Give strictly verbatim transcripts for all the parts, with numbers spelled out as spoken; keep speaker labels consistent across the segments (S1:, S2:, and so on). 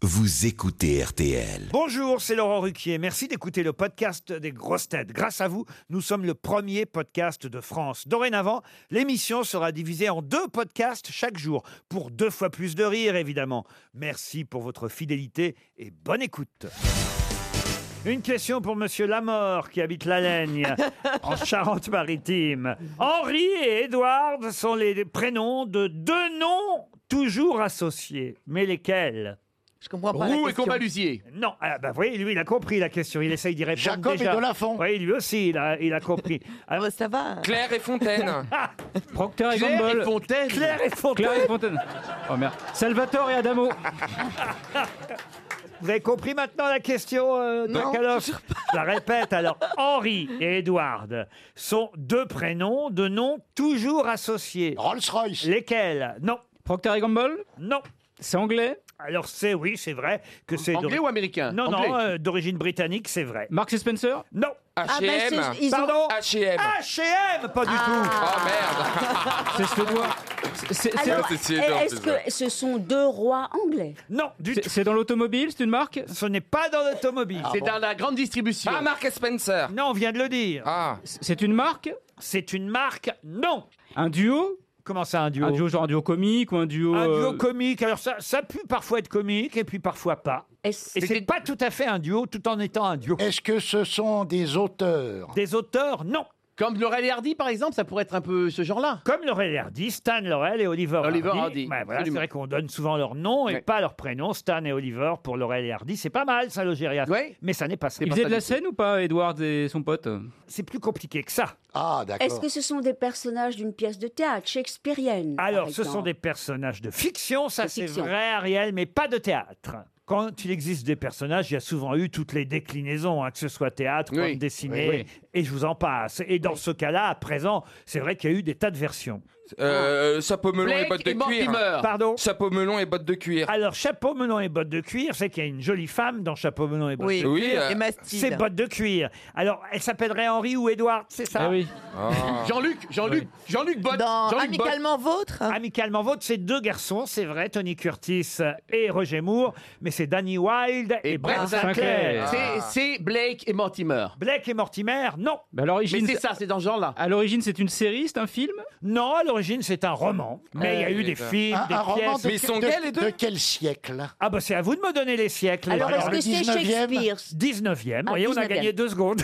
S1: vous écoutez R T L.
S2: Bonjour, c'est Laurent Ruquier. Merci d'écouter le podcast des grosses têtes. Grâce à vous, nous sommes le premier podcast de France. Dorénavant, l'émission sera divisée en deux podcasts chaque jour, pour deux fois plus de rire, évidemment. Merci pour votre fidélité et bonne écoute. Une question pour Monsieur Lamort, qui habite La Laigne, en Charente-Maritime. Henri et Édouard sont les prénoms de deux noms toujours associés. Mais lesquels ?
S3: Je comprends pas la
S4: Roux et
S3: question.
S4: Combalusier.
S2: Non, ah bah, vous voyez, lui, il a compris la question. Il essaye d'y répondre
S5: Jacob
S2: déjà.
S5: et Delafont.
S2: Oui, lui aussi, il a, il a compris.
S3: Ah bah, ça va.
S6: Claire et Fontaine.
S7: Procter et
S4: Claire
S7: Gamble.
S4: et Fontaine.
S2: Claire et Fontaine.
S7: Claire et Fontaine. Oh merde. Salvatore et Adamo.
S2: Vous avez compris maintenant la question, euh,
S3: Non,
S2: Bacalof ? Je la répète alors. Henri et Edward sont deux prénoms de noms toujours associés.
S5: Rolls-Royce.
S2: Lesquels ? Non,
S7: Procter et Gamble.
S2: non.
S7: C'est anglais.
S2: Alors c'est, oui, c'est vrai que c'est...
S4: Anglais
S2: d'ori-
S4: ou américain?
S2: Non,
S4: Anglais.
S2: non, euh, d'origine britannique, c'est vrai.
S7: Marks et Spencer.
S2: Non.
S3: Ah
S6: H
S3: bah,
S6: et M.
S3: c'est- ils ont-
S2: Pardon
S6: H et M.
S2: H et M, pas du tout.
S6: Oh merde.
S7: C'est suédois. C'est- C'est c'est-
S8: Alors,
S6: c'est suédois,
S8: est-ce
S6: c'est ça.
S8: que ce sont deux rois anglais?
S2: Non, du
S7: c'est-
S2: tout.
S7: c'est dans l'automobile, c'est une marque.
S2: Ce n'est pas dans l'automobile.
S4: C'est dans la grande distribution.
S6: Ah, Mark et Spencer.
S2: Non, on vient de le dire.
S6: Ah.
S7: C'est une marque.
S2: C'est une marque. Non.
S7: Un duo.
S2: Comment ça, un duo
S7: Un duo genre un duo comique ou un duo.
S2: Un duo
S7: euh,
S2: comique. Alors ça, ça peut parfois être comique et puis parfois pas.
S8: Est-ce-
S2: Et c'est pas tout à fait un duo tout en étant un duo.
S5: Est-ce que ce sont des auteurs?
S2: Des auteurs, non.
S4: Comme Laurel et Hardy, par exemple, ça pourrait être un peu ce genre-là.
S2: Comme Laurel et Hardy, Stan Laurel et Oliver Hardy.
S4: Oliver Hardy,
S2: Ouais, voilà, c'est
S4: absolument.
S2: vrai qu'on donne souvent leur nom et
S4: Ouais.
S2: pas leur prénom. Stan et Oliver pour Laurel et Hardy. C'est pas mal ça, le gériatre.
S4: Ouais.
S2: Mais ça n'est pas ça.
S7: Il
S4: pas
S7: faisait
S4: ça
S7: de la
S4: du tout.
S7: scène ou pas, Edward et son pote?
S2: C'est plus compliqué que ça.
S5: Ah, d'accord.
S8: Est-ce que ce sont des personnages d'une pièce de théâtre shakespearienne? par
S2: Alors, ce
S8: exemple
S2: sont des personnages de fiction, ça
S8: De
S2: c'est
S8: fiction.
S2: vrai, Ariel, mais pas de théâtre. Quand il existe des personnages, il y a souvent eu toutes les déclinaisons, hein, que ce soit théâtre,
S4: Oui,
S2: bande dessinée,
S7: oui, oui.
S2: et je vous en passe. Et dans ce cas-là, à présent, c'est vrai qu'il y a eu des tas de versions.
S6: Euh, chapeau melon et
S4: Blake
S6: bottes de
S4: et
S6: cuir.
S4: Mortimer.
S2: Pardon.
S6: Chapeau melon et bottes de cuir.
S2: Alors, chapeau melon et bottes de cuir, c'est qu'il y a une jolie femme dans chapeau melon et bottes
S3: Oui,
S2: de
S6: Oui,
S2: cuir.
S6: euh,
S3: et Mastide.
S2: C'est bottes de cuir. Alors, elle s'appellerait Henri ou Édouard, c'est ça?
S7: Ah oui.
S6: Ah.
S4: Jean-Luc, Jean-Luc, Jean-Luc Bott.
S3: Dans
S4: Jean-Luc Bott.
S3: Amicalement Vôtre.
S2: Amicalement vôtre, c'est deux garçons, c'est vrai, Tony Curtis et Roger Moore, mais c'est Danny Wilde et,
S4: Et
S2: Brett
S4: Brett
S2: Sinclair.
S7: Sinclair.
S4: C'est- C'est Blake et Mortimer.
S2: Blake et Mortimer, non.
S7: Bah, à
S4: Mais
S7: l'origine,
S4: c'est ça, c'est dans ce genre-là.
S7: à l'origine, c'est une série, c'est un film.
S2: Non, à l'origine, c'est un roman. Mais il y a eu des
S6: d'accord.
S2: films,
S5: Un,
S2: des
S5: un roman
S2: pièces.
S5: de,
S6: Mais ils sont
S5: de-
S6: gays, les deux
S5: de quel siècle?
S2: Ah bah c'est à vous de me donner les siècles.
S8: Alors,
S5: Alors,
S8: est-ce
S5: le
S8: que c'est
S5: dix-neuvième?
S8: Shakespeare?
S2: dix-neuvième. Vous
S8: Ah,
S2: voyez, on a
S8: dix-neuvième.
S2: gagné deux secondes.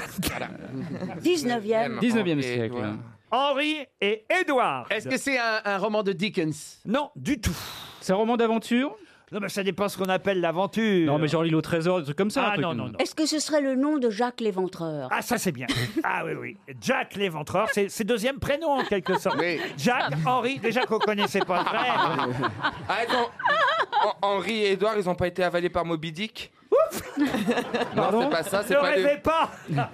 S8: dix-neuvième.
S7: dix-neuvième
S6: Ok,
S7: siècle.
S6: ouais.
S2: Henri et Édouard.
S4: Est-ce que c'est un, un roman de Dickens?
S2: Non, du tout.
S7: C'est un roman d'aventure.
S2: Non, mais ça dépend ce qu'on appelle l'aventure.
S7: Non, mais genre l'île au trésor, des trucs comme ça. un
S2: Ah
S7: truc
S2: non,
S7: comme-
S2: non, non.
S8: Est-ce que ce serait le nom de Jacques l'Éventreur?
S2: Ah, ça c'est bien. Ah oui, oui. Jack l'Éventreur, c'est c'est deuxième prénom en quelque sorte.
S4: Oui.
S2: Jack, Henri, déjà qu'on connaissait pas le frère.
S6: Ah, attends. Hen- Henri et Edouard, ils ont pas été avalés par Moby Dick? Non, c'est pas ça, c'est
S2: Ne
S6: pas
S2: rêvez
S6: des...
S2: pas.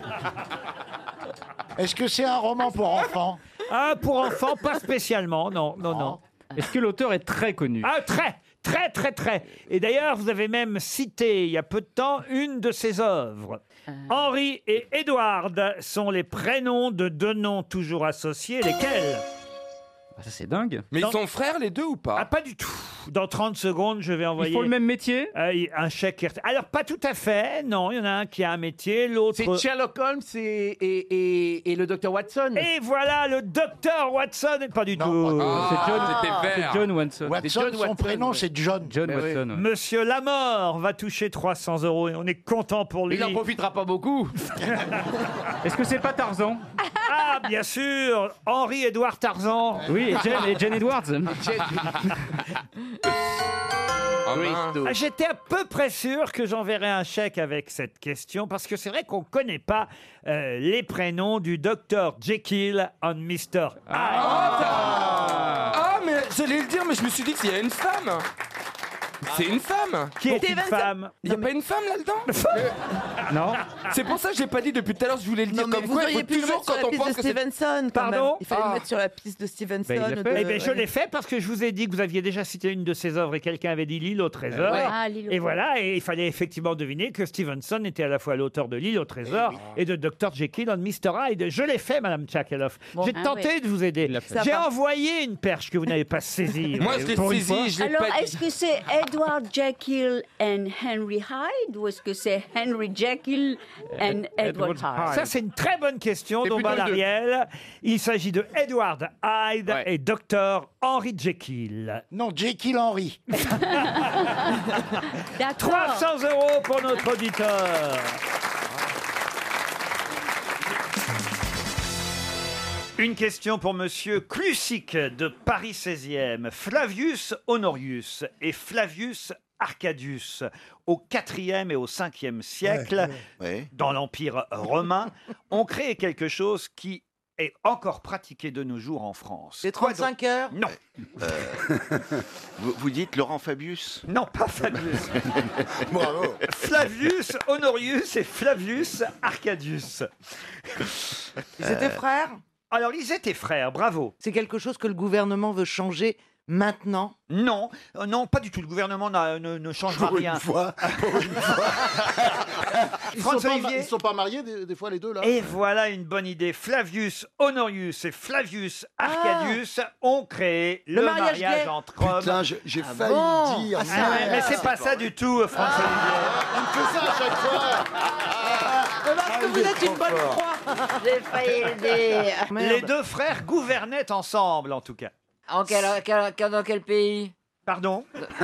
S5: Est-ce que c'est un roman pour enfants?
S2: Ah, pour enfants, pas spécialement. Non, non, non.
S7: Est-ce que l'auteur est très connu?
S2: Ah, très, très, très, très. Et d'ailleurs, vous avez même cité, il y a peu de temps, une de ses œuvres. Henri et Édouard sont les prénoms de deux noms toujours associés. Lesquels?
S7: Ah, ça, c'est dingue.
S6: Mais
S2: Non.
S6: ils sont frères, les deux, ou
S2: Ah,
S6: pas?
S2: pas du tout. Dans trente secondes, je vais envoyer...
S7: Ils font le même métier.
S2: Euh, un chèque. R T L. Alors, pas tout à fait. Non, il y en a un qui a un métier, l'autre...
S4: C'est Sherlock Holmes et, et, et, et le docteur Watson.
S2: Et voilà, le docteur Watson. Pas du
S5: Non,
S2: tout.
S6: Ah,
S7: c'est John,
S6: c'était
S7: c'est
S6: vert.
S7: John Watson.
S5: Watson,
S4: John
S5: son
S4: Watson,
S5: prénom,
S4: ouais.
S5: c'est John.
S7: John
S4: Eh oui.
S7: Watson. ouais.
S2: Monsieur Lamort va toucher trois cents euros et on est content pour lui.
S4: Il n'en profitera pas beaucoup.
S7: Est-ce que c'est pas Tarzan?
S2: Ah, bien sûr, Henri-Édouard Tarzan.
S7: Oui, et Jane, et Jane Edwards.
S6: Ah, mince.
S2: Ah, J'étais à peu près sûr que j'enverrais un chèque avec cette question parce que c'est vrai qu'on ne connaît pas euh, les prénoms du docteur Jekyll en mister Hyde.
S6: Ah, mais j'allais le dire, mais je me suis dit qu'il y a une femme. C'est une femme.
S2: Qui est une
S3: Steven-
S2: femme.
S6: Il y a pas une femme là-dedans?
S7: Non.
S6: C'est pour ça que j'ai pas dit depuis tout à l'heure, je voulais le dire
S3: Non, mais
S6: comme
S3: vous
S6: quoi il
S3: auriez
S6: faut
S3: pu le
S6: toujours
S3: mettre sur
S6: quand
S3: la
S6: on
S3: piste de
S6: pense que c'est...
S3: Stevenson. quand
S2: Pardon
S3: même. Il fallait
S6: Ah.
S3: le mettre sur la piste de Stevenson.
S7: Bah, il l'a
S3: ou
S7: fait.
S3: de-
S2: Eh bien, je
S3: ouais.
S2: l'ai fait parce que je vous ai dit que vous aviez déjà cité une de ses œuvres et quelqu'un avait dit L'île au trésor.
S4: Ouais.
S8: Ah, L'île au
S2: Et
S8: trésor.
S2: voilà, et il fallait effectivement deviner que Stevenson était à la fois l'auteur de L'île au trésor et de docteur Jekyll en mister Hyde. Je l'ai fait, Madame Tchakaloff. J'ai
S8: Ah
S2: tenté
S8: oui.
S2: de vous aider.
S7: Il l'a fait.
S3: Ça
S2: J'ai
S3: va.
S2: envoyé une perche que vous n'avez pas saisie.
S6: Moi, je l'ai
S2: Pour une
S6: saisi,
S2: fois.
S6: je l'ai
S8: Alors,
S6: pas dit.
S8: est-ce que c'est Edward Jekyll and Henry Hyde ou est-ce que c'est Henry Jekyll and Edward Hyde?
S2: Ça, c'est une très bonne question,
S6: C'est
S2: Dombal
S6: plutôt les deux.
S2: Ariel. Il s'agit de Edward Hyde
S6: Ouais.
S2: et docteur Henry Jekyll.
S5: Non, Jekyll Henry.
S8: D'accord.
S2: trois cents euros pour notre auditeur. Une question pour Monsieur Klusic de Paris seizième. Flavius Honorius et Flavius Arcadius, au quatrième et au cinquième siècle,
S1: Ouais.
S2: dans l'Empire romain, ont créé quelque chose qui est encore pratiqué de nos jours en France.
S4: Les
S2: Quoi donc?
S4: trente-cinq heures.
S2: Non,
S1: Vous, vous dites Laurent Fabius?
S2: non, pas Fabius.
S5: Bravo.
S2: Flavius Honorius et Flavius Arcadius.
S4: Ils étaient frères.
S2: Alors, ils étaient frères, bravo.
S4: C'est quelque chose que le gouvernement veut changer maintenant.
S2: Non, euh, non, pas du tout. Le gouvernement n'a- ne, ne changera
S5: Pour
S2: rien.
S5: une fois. Pour une fois. Ils sont,
S2: François
S5: pas, ma-
S2: Olivier.
S5: ils sont pas mariés des, des fois les deux là.
S2: Et voilà une bonne idée. Flavius Honorius et Flavius Arcadius ont créé le,
S4: Le mariage gay.
S2: entre hommes.
S5: Putain, j'ai j'ai
S4: Ah
S5: failli
S4: bon
S5: dire.
S2: Ah, mais mais c'est pas ça du tout, François
S5: On me fait ça à chaque fois.
S4: Parce que vous êtes une bonne croix.
S9: J'ai failli le dire.
S2: Olivier. Les deux frères gouvernaient ensemble, en tout cas.
S9: En quel, quel- quel- dans quel pays?
S2: Pardon?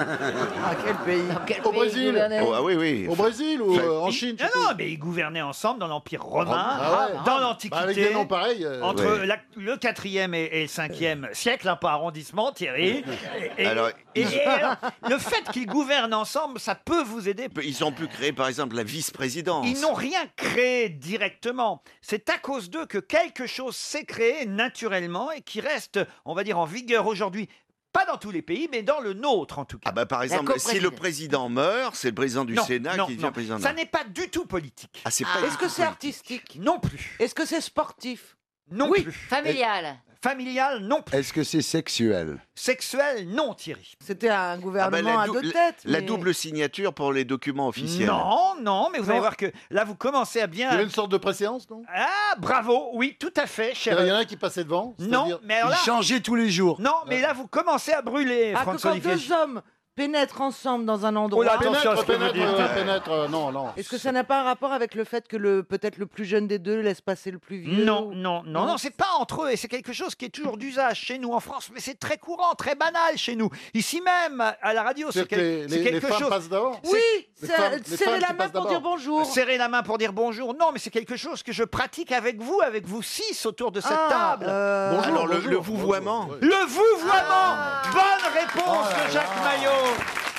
S4: À quel pays?
S9: Dans quel
S5: Au
S9: pays
S5: Brésil.
S9: gouvernait?
S1: Oh, ah oui, oui.
S5: Au Brésil ou euh, en Chine?
S2: Non, non, mais ils gouvernaient ensemble dans l'Empire romain,
S5: Ah ouais.
S2: dans
S5: Bah,
S2: l'Antiquité.
S5: avec des noms pareils. euh,
S2: Entre
S1: Ouais.
S2: la- le quatrième et, et le cinquième siècle, un peu arrondissement, Thierry. Et, et-
S1: Alors,
S2: et- et alors, le fait qu'ils gouvernent ensemble, ça peut vous aider.
S1: Ils ont pu créer, par exemple, la vice-présidence.
S2: Ils n'ont rien créé directement. C'est à cause d'eux que quelque chose s'est créé naturellement et qui reste, on va dire, en vigueur aujourd'hui. Pas dans tous les pays, mais dans le nôtre en tout cas.
S1: Ah bah par exemple, si le président meurt, c'est le président du
S2: Non,
S1: Sénat
S2: non,
S1: qui devient
S2: non.
S1: président.
S2: Ça n'est pas du tout politique.
S1: Ah, c'est pas
S4: Est-ce que c'est artistique?
S2: Non plus.
S4: Est-ce que c'est sportif?
S2: Non
S4: Oui.
S2: plus.
S9: Familial.
S2: Familial, non plus.
S10: Est-ce que c'est sexuel?
S2: Sexuel, non, Thierry.
S4: C'était un
S1: Ah bah,
S4: gouvernement
S1: la,
S4: à
S1: dou-
S4: deux
S1: la-
S4: têtes.
S1: la
S4: mais-
S1: double signature pour les documents officiels.
S2: Non, non, mais vous allez
S4: Non.
S2: voir que là, vous commencez à
S5: Il y avait
S2: bien...
S5: une sorte de préséance, non?
S2: Ah, bravo, oui, tout à fait,
S5: Il
S2: cher.
S5: y en a un qui passait devant.
S2: Non,
S5: c'est-à-dire-
S2: mais alors
S10: Il
S2: là...
S10: changeait tous les jours.
S2: Non, mais là, vous commencez à brûler,
S4: Ah, que
S2: François
S4: quand
S2: Olivier.
S4: deux hommes pénètrent ensemble dans un
S2: Oh
S4: endroit.
S2: là, attention à ce
S5: Pénètre,
S2: que vous
S5: pénètre,
S2: dites.
S5: euh, pénètre, euh, non, non.
S4: Est-ce que ça n'a pas un rapport avec le fait que le peut-être le plus jeune des deux laisse passer le plus vieux?
S2: Non,
S4: ou-
S2: non, non, non, c'est pas entre eux, et c'est quelque chose qui est toujours d'usage chez nous en France, mais c'est très courant, très banal chez nous. Ici même, à la radio, c'est
S5: C'est que
S2: quel-
S5: les,
S2: c'est
S5: les- les
S2: quelque
S5: femmes
S2: chose.
S5: passent d'abord.
S4: Oui,
S5: Les
S4: c'est-
S5: femmes- les
S4: serrer
S5: femmes
S4: la
S5: qui
S4: main
S5: passent
S4: pour dire
S5: d'abord.
S4: bonjour.
S2: Serrer la main pour dire bonjour, non, mais c'est quelque chose que je pratique avec vous, avec vous six autour de cette
S4: Ah,
S2: table.
S4: euh,
S5: Bonjour,
S1: Alors, le-
S5: bonjour,
S1: le
S5: bonjour,
S1: vouvoiement.
S5: ouais.
S2: Le vouvoiement. Bonne réponse
S5: Oh là
S2: de Jacques
S5: là.
S2: Maillot.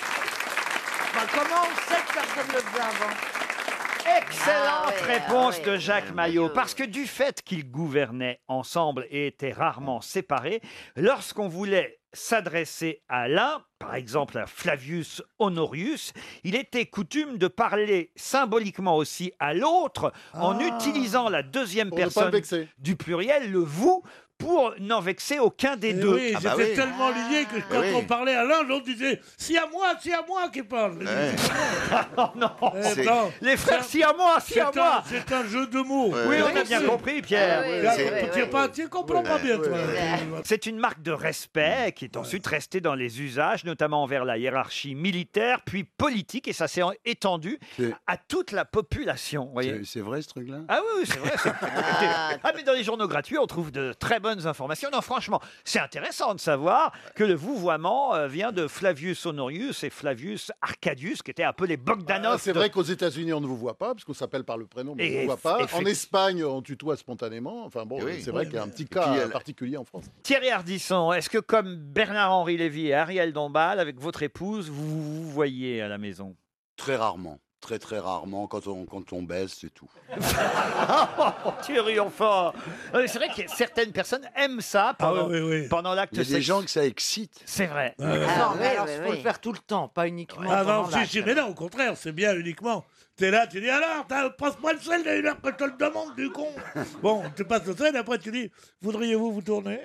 S4: bah, comment on sait que personne ne le faisait avant?
S2: Excellente
S9: Ah ouais,
S2: réponse
S9: ah ouais.
S2: de Jacques
S1: Euh,
S2: Maillot.
S9: Maillot.
S2: Parce que du fait qu'ils gouvernaient ensemble et étaient rarement séparés, lorsqu'on voulait s'adresser à l'un, par exemple à Flavius Honorius, il était coutume de parler symboliquement aussi à l'autre en
S5: Ah.
S2: utilisant la deuxième
S5: Pour ne pas le
S2: personne
S5: vexer.
S2: du pluriel, le vous, pour n'en vexer aucun des
S11: Eh
S2: deux.
S11: oui,
S1: Ah bah
S11: j'étais
S1: oui.
S11: tellement lié que quand
S1: oui.
S11: on parlait à l'un, l'autre disait « C'est à moi, c'est à moi qui parle
S1: Ouais. !»
S2: Oh non,
S11: Eh
S1: C'est-
S11: non,
S2: les frères, si à moi, si
S11: c'est
S2: à
S11: un,
S2: moi.
S11: c'est un jeu de mots.
S1: Ouais.
S2: Oui, on a
S1: Oui,
S2: bien
S1: c'est-
S2: compris, Pierre.
S9: Ah oui,
S11: Là,
S9: oui,
S11: tu
S9: oui,
S11: tu
S9: oui.
S11: pas- tu comprends pas bien, toi.
S2: C'est une marque de respect qui est ensuite restée dans les usages, notamment envers la hiérarchie militaire, puis politique, et ça s'est étendu
S10: C'est-
S2: à toute la population. vous voyez.
S10: C'est c'est vrai ce truc-là?
S2: Ah oui, oui, c'est vrai. c'est-
S9: Ah.
S2: Ah, mais dans les journaux gratuits, on trouve de très bonnes informations. Non, franchement, c'est intéressant de savoir que le vouvoiement euh, vient de Flavius Honorius et Flavius Arcadius, qui étaient un peu les Bogdanov.
S5: Ah, c'est
S2: de-
S5: vrai qu'aux États-Unis, on ne vous voit pas, parce qu'on s'appelle par le prénom, mais on
S2: Et
S5: ne vous voit pas. En
S2: effectivement.
S5: Espagne, on tutoie spontanément. Enfin bon,
S1: Oui.
S5: c'est vrai
S11: Oui,
S5: qu'il y a un
S11: mais-
S5: petit
S1: puis,
S5: cas
S1: elle-
S5: particulier en France.
S2: Thierry Ardisson, est-ce que comme Bernard-Henri Lévy et Ariel Dombal, avec votre épouse, vous vous voyez à la maison?
S10: Très rarement. Très très rarement. Quand on, quand on baisse, c'est tout.
S2: Oh, Thierry, enfin Euh, C'est vrai que certaines personnes aiment ça
S11: Ah
S2: pendant,
S11: oui, oui, oui.
S2: pendant l'acte
S10: Il y a des
S2: sexe-
S10: gens que ça excite.
S2: C'est vrai.
S11: Ah, ouais.
S4: Non,
S9: Ah,
S4: mais
S9: oui,
S4: alors,
S9: oui,
S4: il faut
S9: oui.
S4: le faire tout le temps, pas uniquement
S11: Ah
S4: pendant
S11: non, si,
S4: l'acte.
S11: si, mais non, au contraire, c'est bien uniquement. T'es là, tu dis alors, t'as- passe-moi le sel, il y a une heure que je te le demande, du con. Bon, tu passes le sel, après tu dis, voudriez-vous vous tourner?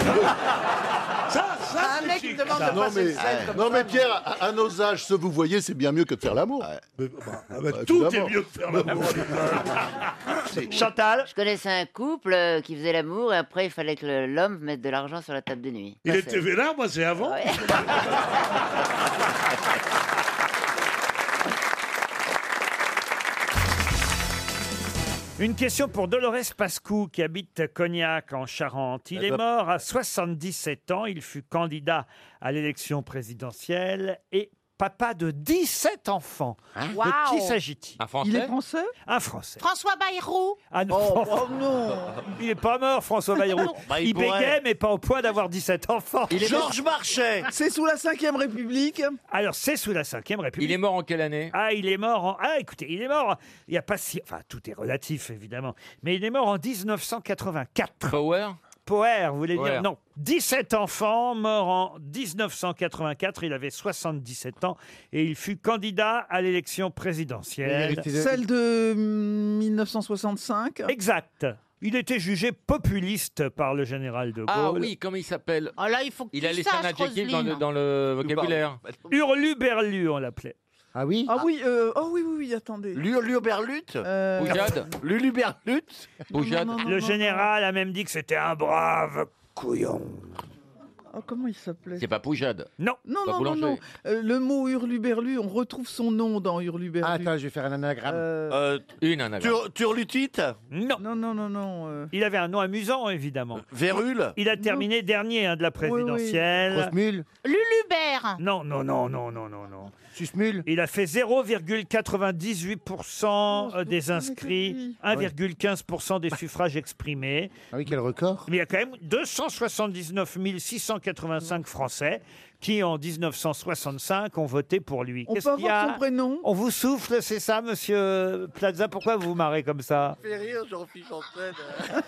S11: Ça, ça,
S4: Un
S11: c'est
S4: mec qui
S11: chic,
S4: demande
S11: ça.
S4: de
S5: Non
S4: passer
S5: mais,
S4: le sel comme
S5: non,
S4: ça.
S5: mais Pierre, à, à nos âges, ce vous voyez, c'est bien mieux que de faire l'amour.
S11: Mais, bah, ah bah,
S5: Bah,
S11: tout est
S5: évidemment.
S11: mieux que faire l'amour.
S2: Chantal,
S9: Je connaissais un couple euh, qui faisait l'amour et après il fallait que le- l'homme mette de l'argent sur la table de nuit.
S11: Il
S9: Ça,
S11: était
S9: c'est-
S11: vénère, moi c'est avant.
S9: Ouais.
S2: Une question pour Dolores Pascou qui habite Cognac en Charente. Il est mort à soixante-dix-sept ans. Il fut candidat à l'élection présidentielle et papa de dix-sept enfants.
S12: Hein
S2: De
S12: Waouh.
S2: qui s'agit-il?
S6: Un Français
S12: Il est français?
S2: Un Français.
S12: François Bayrou.
S2: Ah non.
S12: Oh, oh non.
S2: Il n'est pas mort, François Bayrou.
S12: Bah, il
S2: il
S12: pourrait.
S2: bégait, mais pas au point d'avoir dix-sept enfants.
S12: Il est Georges
S2: Marchais.
S12: C'est sous la cinquième République.
S2: Alors, c'est sous la cinquième République.
S6: Il est mort en quelle année?
S2: Ah, il est mort en... Ah, écoutez, il est mort... Il n'y a pas si... Enfin, tout est relatif, évidemment. Mais il est mort en dix-neuf cent quatre-vingt-quatre.
S6: Power?
S2: Power, vous voulez
S6: Power.
S2: dire? Non. dix-sept enfants, mort en dix-neuf cent quatre-vingt-quatre. Il avait soixante-dix-sept ans et il fut candidat à l'élection présidentielle.
S12: Celle de mille neuf cent soixante-cinq.
S2: Exact. Il était jugé populiste par le général de Gaulle.
S6: Ah oui, comment il s'appelle?
S12: Ah là, il faut que
S6: Il
S12: tu
S6: a laissé un
S12: saches,
S6: adjectif dans le,
S12: Roselyne.
S6: dans le vocabulaire.
S2: Hurluberlu, on l'appelait.
S13: Ah oui
S12: Ah oui, euh, oh oui, oui, oui, attendez.
S10: Luluberlut
S12: Euh,
S6: Poujade?
S10: Luluberlut
S6: Poujade?
S12: non, non,
S2: Le
S12: non,
S2: général a même dit que c'était un brave couillon.
S12: Oh, comment il s'appelait?
S6: C'est pas Poujade.
S2: Non.
S12: Non,
S6: Pas
S12: non, non,
S6: Boulanger.
S12: non. Euh, le mot hurluberlu, on retrouve son nom dans hurluberlu.
S13: Ah, attends, je vais faire un anagramme.
S12: Euh,
S10: euh,
S6: Une anagramme.
S10: tur- Turlutite
S2: Non.
S12: Non, non, non, non. euh.
S2: Il avait un nom amusant, évidemment.
S10: Vérule
S2: Il a terminé dernier hein, de la présidentielle.
S13: Grosse mule
S12: Lulubert.
S2: Non, non, non, non, non, non, non.
S13: Susmule
S2: Il a fait zéro virgule quatre-vingt-dix-huit pour cent
S12: Oh, je
S2: des
S12: le connais
S2: inscrits,
S12: que lui.
S2: un virgule quinze pour cent des suffrages exprimés.
S13: Ah oui, quel record.
S2: Mais il y a quand même deux cent soixante-dix-neuf mille six cent quatre-vingt-cinq Français qui, en dix-neuf cent soixante-cinq, ont voté pour lui.
S12: On
S2: Qu'est-ce
S12: peut
S2: qu'il y
S12: avoir
S2: a
S12: son prénom?
S2: On vous souffle, c'est ça, monsieur Plaza? Pourquoi vous vous marrez comme ça?
S10: Fais rire, Jean-Philippe Janssen.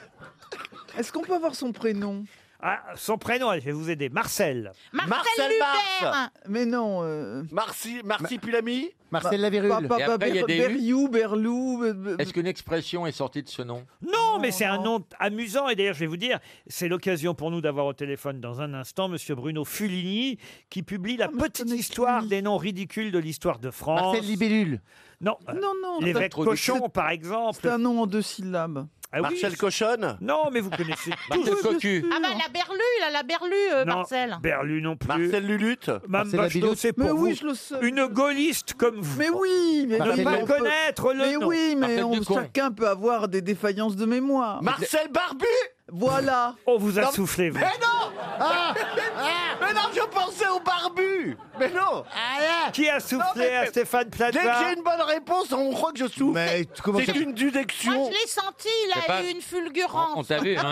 S12: Est-ce qu'on peut avoir son prénom?
S2: Ah, son prénom, je vais vous aider. Marcel.
S12: Marcel,
S10: Marcel
S12: Lubert.
S10: Mars.
S12: Mais non. Euh...
S10: Marcy, Marcy Pulamy
S13: Marcel
S12: Pas,
S13: Lavérule.
S12: pas,
S6: Et
S12: pas
S6: après, il y a
S12: Ber-
S6: des
S12: Berliou, Berlou. euh, euh,
S6: Est-ce qu'une expression est sortie de ce nom?
S2: Non, mais c'est un
S12: non.
S2: nom amusant. Et d'ailleurs, je vais vous dire, c'est l'occasion pour nous d'avoir au téléphone dans un instant monsieur Bruno Fulini, qui publie la
S12: Ah, mais je
S2: petite
S12: connais
S2: histoire
S12: qui.
S2: des noms ridicules de l'histoire de France.
S13: Marcel Libellule.
S2: Non, euh,
S12: Non, non.
S2: l'évêque
S6: trop
S2: Cochon, par exemple.
S12: C'est un nom en deux syllabes.
S2: Ah oui,
S10: Marcel Cochonne
S2: Non, mais vous connaissez
S6: Marcel
S2: tous.
S6: Cocu.
S12: Ah bah la Berlu, il a la Berlu, euh,
S2: Non,
S12: Marcel.
S2: Berlu non plus.
S10: Marcel Lulutte
S2: Mme
S13: Marcel
S2: Bachelot,
S13: Labidoux.
S2: c'est pour
S12: Mais
S2: vous.
S12: oui, je le sais.
S2: Une gaulliste comme vous.
S12: Mais oui, mais
S2: Ne
S13: Marcel
S2: pas
S12: on peut-
S2: connaître le
S12: Mais
S2: nom.
S12: oui, mais
S6: Marcel
S12: on-
S6: Ducon.
S12: chacun peut avoir des défaillances de mémoire.
S10: Marcel Barbu
S12: Voilà.
S2: On vous a
S10: Non,
S2: soufflé, vous.
S10: Mais non ah, ah, Mais non, je pensais au barbu Mais non ah,
S2: Qui a soufflé
S10: mais-
S2: à Stéphane
S10: Dès
S2: Plaza?
S10: que j'ai une bonne réponse, on croit que je souffle.
S13: Mais comment ça...
S10: C'est une
S12: Moi,
S10: déduction.
S12: je l'ai senti, il
S6: C'est
S12: a
S6: pas-
S12: eu une
S6: On,
S12: fulgurance.
S6: on t'a vu, hein?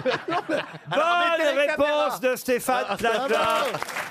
S2: Bonne
S10: mettez les
S2: réponse de Stéphane
S10: Ah,
S2: Plaza.
S10: bravo.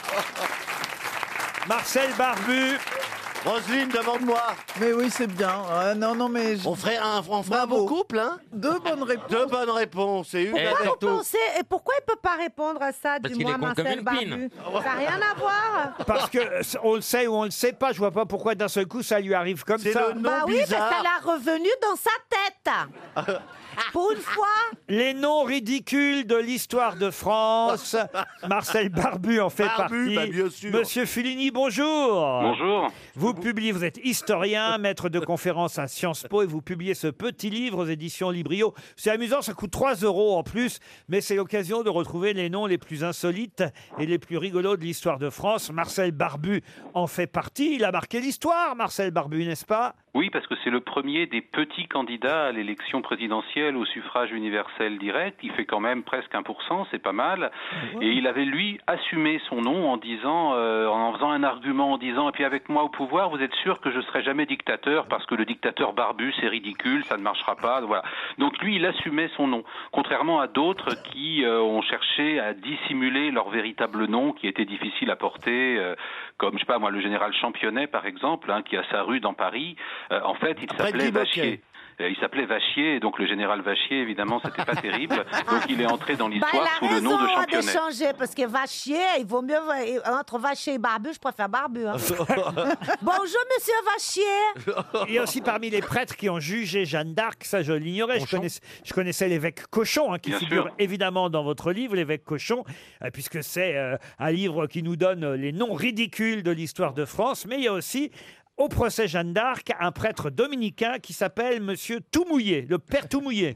S2: Marcel Barbu.
S10: Roselyne, demande-moi.
S12: Mais oui, c'est bien. Ah, non, non, mais je-
S10: On ferait un, on ferait un
S12: Bravo.
S10: beau couple, hein
S12: deux bonnes réponses.
S10: Deux bonnes réponses et une.
S6: Eh,
S10: avec-
S6: surtout-
S3: Pensez, et pourquoi il peut pas répondre à ça,
S6: Parce
S3: dis-moi,
S6: qu'il est con comme
S3: Marcel
S6: une
S3: Barbu?
S6: pine.
S3: Ça n'a rien à voir.
S2: Parce que euh, on le sait ou on le sait pas, je vois pas pourquoi d'un seul coup ça lui arrive comme
S10: C'est
S2: ça.
S10: le nom
S3: Bah oui, parce
S10: bizarre.
S3: que ça l'a revenu dans sa tête. Pour une fois.
S2: Les noms ridicules de l'histoire de France. Marcel Barbu en fait
S10: Barbu,
S2: partie.
S10: bah, bien sûr.
S2: Monsieur Fulini, bonjour.
S14: Bonjour.
S2: Vous publiez, vous êtes historien, maître de conférences à Sciences Po et vous publiez ce petit livre aux éditions Librio. C'est amusant, ça coûte trois euros en plus, mais c'est l'occasion de retrouver les noms les plus insolites et les plus rigolos de l'histoire de France. Marcel Barbu en fait partie. Il a marqué l'histoire, Marcel Barbu, n'est-ce pas?
S14: Oui, parce que c'est le premier des petits candidats à l'élection présidentielle au suffrage universel direct. Il fait quand même presque un pour cent, c'est pas mal. Et il avait, lui, assumé son nom en disant, euh, en faisant un argument, en disant, et puis avec moi au pouvoir, vous êtes sûr que je serai jamais dictateur, parce que le dictateur barbu, c'est ridicule, ça ne marchera pas. Voilà. Donc lui, il assumait son nom. Contrairement à d'autres qui euh, ont cherché à dissimuler leur véritable nom, qui était difficile à porter, euh, comme, je sais pas moi, le général Championnet, par exemple, hein, qui a sa rue dans Paris. Euh, en fait, il
S10: Après
S14: s'appelait
S10: Guy Boquet.
S14: Vachier. Euh, Il s'appelait Vachier, et donc le général Vachier, évidemment, c'était pas terrible. Donc il est entré dans
S3: Bah,
S14: l'histoire
S3: il
S14: sous
S3: a
S14: le nom de
S3: raison hein, de
S14: Championnet.
S3: changer, parce que Vachier, il vaut mieux, entre Vachier et Barbu, je préfère Barbu. hein. Bonjour, monsieur Vachier.
S2: Il y a aussi parmi les prêtres qui ont jugé Jeanne d'Arc, ça je l'ignorais, je connaissais, je connaissais l'évêque Cochon, hein, qui
S14: Bien
S2: figure
S14: sûr.
S2: évidemment dans votre livre, l'évêque Cochon, euh, puisque c'est euh, un livre qui nous donne euh, les noms ridicules de l'histoire de France, mais il y a aussi, au procès Jeanne d'Arc, un prêtre dominicain qui s'appelle monsieur Toumouillet, le père Toumouillet.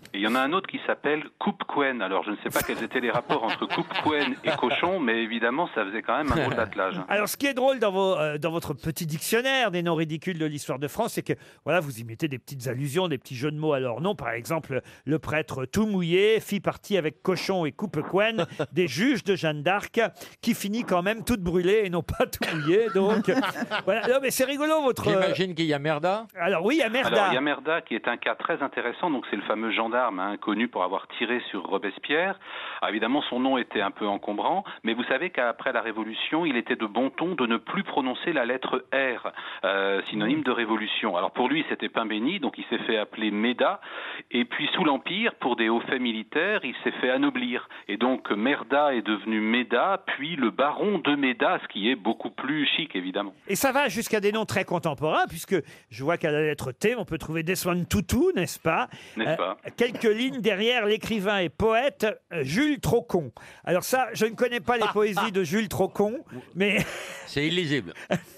S14: Et il y en a un autre qui s'appelle Coupe Couen. Alors, je ne sais pas quels étaient les rapports entre Coupe Couen et cochon, mais évidemment, ça faisait quand même un drôle d'attelage.
S2: Alors, ce qui est drôle dans, vos, euh, dans votre petit dictionnaire des noms ridicules de l'histoire de France, c'est que voilà, vous y mettez des petites allusions, des petits jeux de mots à leur nom. Par exemple, le prêtre tout mouillé fit partie avec cochon et Coupe Couen des juges de Jeanne d'Arc, qui finit quand même toute brûlée et non pas tout mouillée. Donc, voilà. Non, mais c'est rigolo, votre...
S15: J'imagine qu'il y a Merda.
S2: Alors oui, il y a Merda.
S14: Alors, il y a Merda qui est un cas très intéressant. Donc, c'est le fameux gendarme hein, connu pour avoir tiré sur Robespierre. Alors, évidemment, son nom était un peu encombrant, mais vous savez qu'après la Révolution, il était de bon ton de ne plus prononcer la lettre R, euh, synonyme de révolution. Alors, pour lui, c'était pain béni, donc il s'est fait appeler Méda. Et puis, sous l'Empire, pour des hauts faits militaires, il s'est fait anoblir. Et donc, Merda est devenu Méda, puis le baron de Méda, ce qui est beaucoup plus chic, évidemment.
S2: Et ça va jusqu'à des noms très contemporains, puisque je vois qu'à la lettre T, on peut trouver Desmond Tutu, n'est-ce pas?
S14: N'est-ce pas
S2: euh, Quelques lignes derrière l'écrivain et poète euh, Jules Trocon. Alors ça, je ne connais pas les poésies de Jules Trocon, mais...
S15: C'est illisible.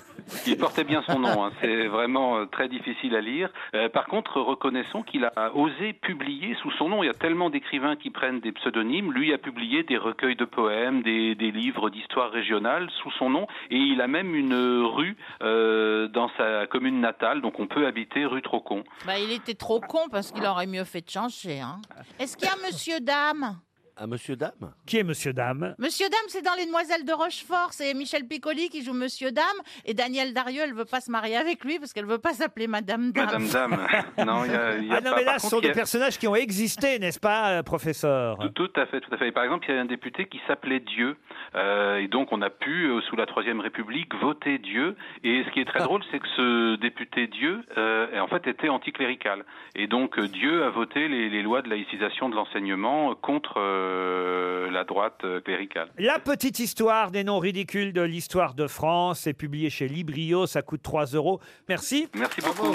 S14: Il portait bien son nom, hein. C'est vraiment euh, très difficile à lire. Euh, par contre, reconnaissons qu'il a osé publier sous son nom. Il y a tellement d'écrivains qui prennent des pseudonymes. Lui a publié des recueils de poèmes, des, des livres d'histoire régionale sous son nom. Et il a même une rue euh, dans sa commune natale, donc on peut habiter rue Trocon.
S16: Bah, il était trop con parce qu'il aurait mieux fait de changer. Hein. Est-ce qu'il y a Monsieur Dame?
S10: Un Monsieur Dame?
S2: Qui est Monsieur Dame?
S16: Monsieur Dame, c'est dans Les Demoiselles de Rochefort. C'est Michel Piccoli qui joue Monsieur Dame. Et Danielle Darieux, elle veut pas se marier avec lui parce qu'elle veut pas s'appeler Madame Dame.
S14: Madame Dame. Non, il y a, il y a
S2: Ah non,
S14: pas.
S2: mais là,
S14: Par
S2: ce
S14: contre,
S2: sont
S14: il y
S2: des
S14: a-
S2: personnages qui ont existé, n'est-ce pas, euh, professeur?
S14: Tout à fait, tout à fait. Et par exemple, il y a un député qui s'appelait Dieu. Euh, et donc, on a pu, euh, sous la Troisième République, voter Dieu. Et ce qui est très drôle, c'est que ce député Dieu, euh, en fait, était anticlérical. Et donc, euh, Dieu a voté les, les lois de laïcisation de l'enseignement contre euh, la droite euh, cléricale.
S2: La petite histoire des noms ridicules de l'histoire de France est publiée chez Librio, ça coûte trois euros. Merci.
S14: Merci beaucoup.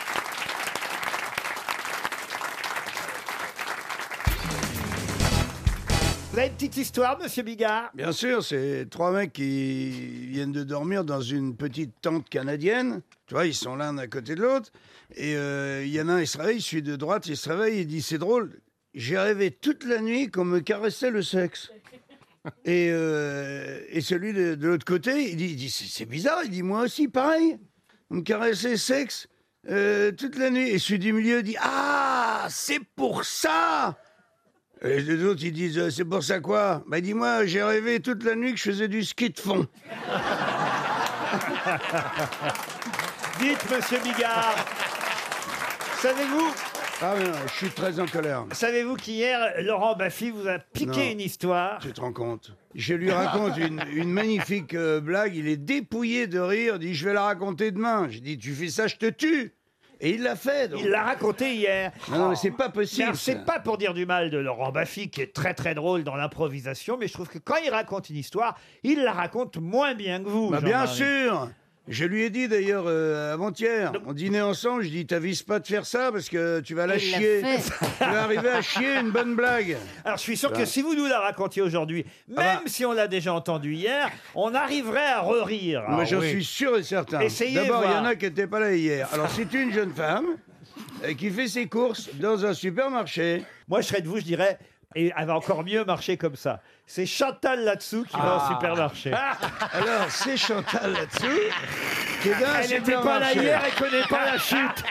S2: Vous avez une petite histoire, monsieur Bigard?
S17: Bien sûr, c'est trois mecs qui viennent de dormir dans une petite tente canadienne. Tu vois, ils sont l'un à côté de l'autre. Et euh, il y en a un, il se réveille, celui de droite, il se réveille, il dit, c'est drôle, j'ai rêvé toute la nuit qu'on me caressait le sexe. Et, euh, et celui de, de l'autre côté, il dit, il dit c'est, c'est bizarre, il dit, moi aussi, pareil, on me caressait le sexe euh, toute la nuit. Et celui du milieu dit, ah, c'est pour ça. Et les autres, ils disent, euh, c'est pour ça quoi? Bah dis-moi, j'ai rêvé toute la nuit que je faisais du ski de fond.
S2: Dites, monsieur Bigard, savez-vous...
S17: Ah mais non, je suis très en colère.
S2: Savez-vous qu'hier, Laurent Baffy vous a piqué
S17: Non.
S2: une histoire?
S17: Tu te rends compte? Je lui raconte une, une magnifique euh, blague, il est dépouillé de rire, il dit, je vais la raconter demain. Je dis, tu fais ça, je te tue. Et il l'a fait. Donc.
S2: Il l'a raconté hier.
S17: Non, non, mais c'est pas possible.
S2: Alors, c'est
S17: ça.
S2: pas pour dire du mal de Laurent Baffy, qui est très très drôle dans l'improvisation, mais je trouve que quand il raconte une histoire, il la raconte moins bien que vous.
S17: Bah, bien
S2: Jean-Marie.
S17: sûr. Je lui ai dit d'ailleurs euh, avant-hier, on dînait ensemble, je dis t'avises pas de faire ça parce que tu vas la
S2: Il l'a
S17: chier.
S2: fait.
S17: Tu vas arriver à chier une bonne blague.
S2: Alors je suis sûr que
S17: Bah.
S2: si vous nous la racontiez aujourd'hui, même
S17: Ah bah.
S2: si on l'a déjà entendu hier, on arriverait à re-rire.
S17: Moi
S2: Ah
S17: j'en
S2: oui.
S17: suis sûr et certain.
S2: Essayez,
S17: D'abord, il y en
S2: voir.
S17: a qui n'étaient pas là hier. Alors c'est une jeune femme euh, qui fait ses courses dans un supermarché.
S2: Moi je serais de vous, je dirais, et elle va encore mieux marcher comme ça. C'est Chantal là-dessous qui va
S17: Ah.
S2: au supermarché.
S17: Alors c'est Chantal là-dessous qui est dans un
S2: Elle n'était pas là
S17: supermarché.
S2: hier, elle connaît pas la chute.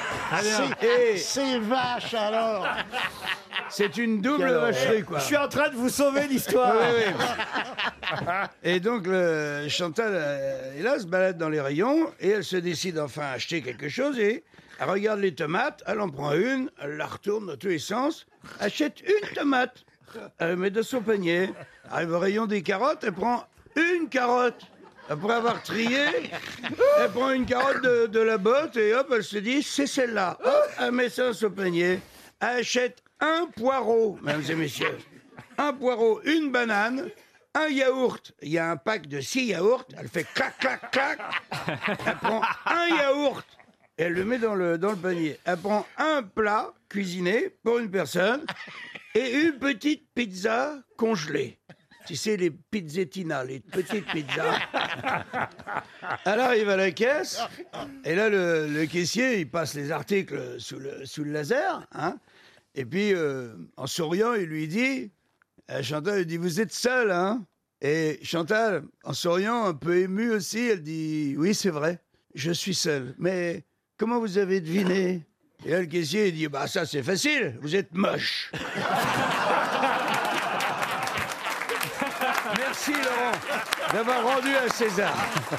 S17: Et
S10: C'est vache alors.
S17: c'est une double
S2: Alors,
S17: vacherie quoi.
S2: Je suis en train de vous sauver l'histoire.
S17: Oui, oui. Et donc, le, Chantal, euh, est là, se balade dans les rayons, et elle se décide enfin à acheter quelque chose, et elle regarde les tomates, elle en prend une, elle la retourne dans tous les sens, achète une tomate, elle la met dans son panier, arrive au rayon des carottes, elle prend une carotte. Après avoir trié, elle prend une carotte de, de la botte, et hop, elle se dit, c'est celle-là. Hop, elle met ça dans son panier, elle achète un poireau, mesdames et messieurs. Un poireau, une banane, un yaourt. Il y a un pack de six yaourts. Elle fait clac, clac, clac. Elle prend un yaourt et elle le met dans le, dans le panier. Elle prend un plat cuisiné pour une personne et une petite pizza congelée. Tu sais, les pizzettinas, les petites pizzas. Elle arrive à la caisse et là, le, le caissier, il passe les articles sous le, sous le laser, hein. Et puis, euh, en souriant, il lui dit, à Chantal, il dit, vous êtes seul, hein? Et Chantal, en souriant, un peu émue aussi, elle dit, oui, c'est vrai, je suis seul. Mais comment vous avez deviné? Et là, le caissier, il dit, bah ça, c'est facile, vous êtes moche. Merci, Laurent, d'avoir rendu à César.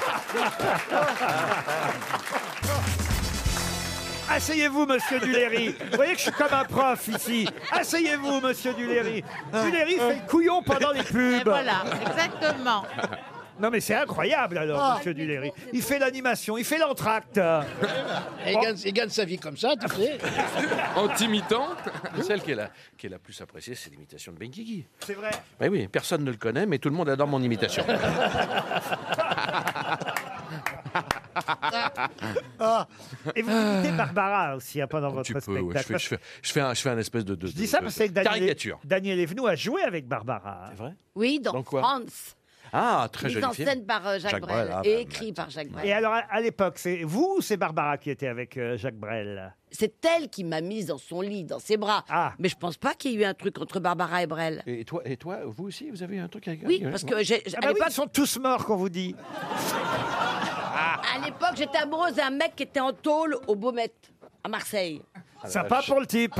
S2: Asseyez-vous, monsieur Duléry. Vous voyez que je suis comme un prof ici. Asseyez-vous, monsieur Duléry. Duléry fait le couillon pendant les pubs.
S16: Et voilà, exactement.
S2: Non, mais c'est incroyable, alors,
S10: Ah.
S2: monsieur Duléry. Il fait l'animation, il fait l'entracte.
S10: Et il, gagne, il gagne sa vie comme ça, tu sais.
S15: En t'imitant. Celle qui est, la, qui est la plus appréciée, c'est l'imitation de Benguigui.
S2: C'est vrai.
S15: Mais oui, personne ne le connaît, mais tout le monde adore mon imitation.
S2: Et vous imitez Barbara aussi hein, pendant votre
S15: Tu peux,
S2: spectacle.
S15: ouais, je, fais, je, fais, je, fais un, je fais un espèce de, de,
S2: Je dis ça
S15: de-
S2: parce
S15: de
S2: que Daniel,
S15: caricature.
S2: Daniel Evenou a joué avec Barbara.
S15: C'est vrai?
S18: Oui, dans,
S15: Dans quoi
S18: France.
S15: Ah, très
S18: Mise
S15: joli
S18: en
S15: film.
S18: scène par euh, Jacques,
S15: Jacques
S18: Brel,
S15: Brel, ah,
S18: et
S15: bah,
S18: écrit par Jacques Brel.
S2: Et alors, à, à l'époque, c'est vous ou c'est Barbara qui était avec euh, Jacques Brel?
S18: C'est elle qui m'a mise dans son lit, dans ses bras.
S2: Ah.
S18: Mais je pense pas qu'il y ait eu un truc entre Barbara et Brel.
S15: Et toi, et toi, vous aussi, vous avez eu un truc avec
S18: Oui, parce que j'ai,
S2: Ah
S18: à
S2: bah oui,
S18: l'époque,
S2: ils sont tous morts, qu'on vous dit.
S18: à l'époque, j'étais amoureuse d'un mec qui était en tôle au Baumettes, à Marseille.
S2: Sympa pour le type.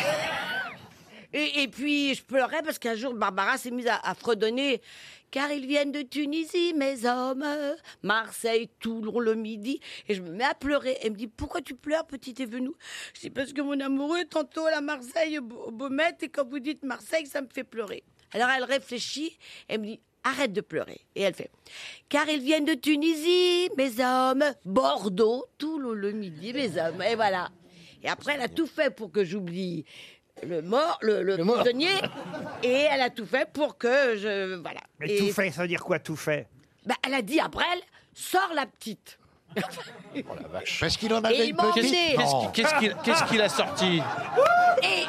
S18: Et, et puis, je pleurais parce qu'un jour, Barbara s'est mise à, à fredonner. Car ils viennent de Tunisie, mes hommes, Marseille, Toulon, le Midi. Et je me mets à pleurer. Elle me dit, pourquoi tu pleures, petite Evenou? Je dis, parce que mon amoureux, tantôt à Marseille, au Beau- au Baumettes, et quand vous dites Marseille, ça me fait pleurer. Alors elle réfléchit, elle me dit, arrête de pleurer. Et elle fait, car ils viennent de Tunisie, mes hommes, Bordeaux, Toulon, le Midi, mes hommes. Et voilà. Et après, elle a tout fait pour que j'oublie le mort, le, le prisonnier, et elle a tout fait pour que je... Voilà.
S2: Mais
S18: Et-
S2: tout fait, ça veut dire quoi, tout fait?
S18: Bah, elle a dit à Brel, sors la petite.
S13: Parce qu'il en
S18: Et
S13: avait
S18: il
S13: une
S18: m'a
S13: petite.
S18: emmené.
S13: Non.
S15: Qu'est-ce qu'il qu'est-ce qu'il a sorti?
S18: Et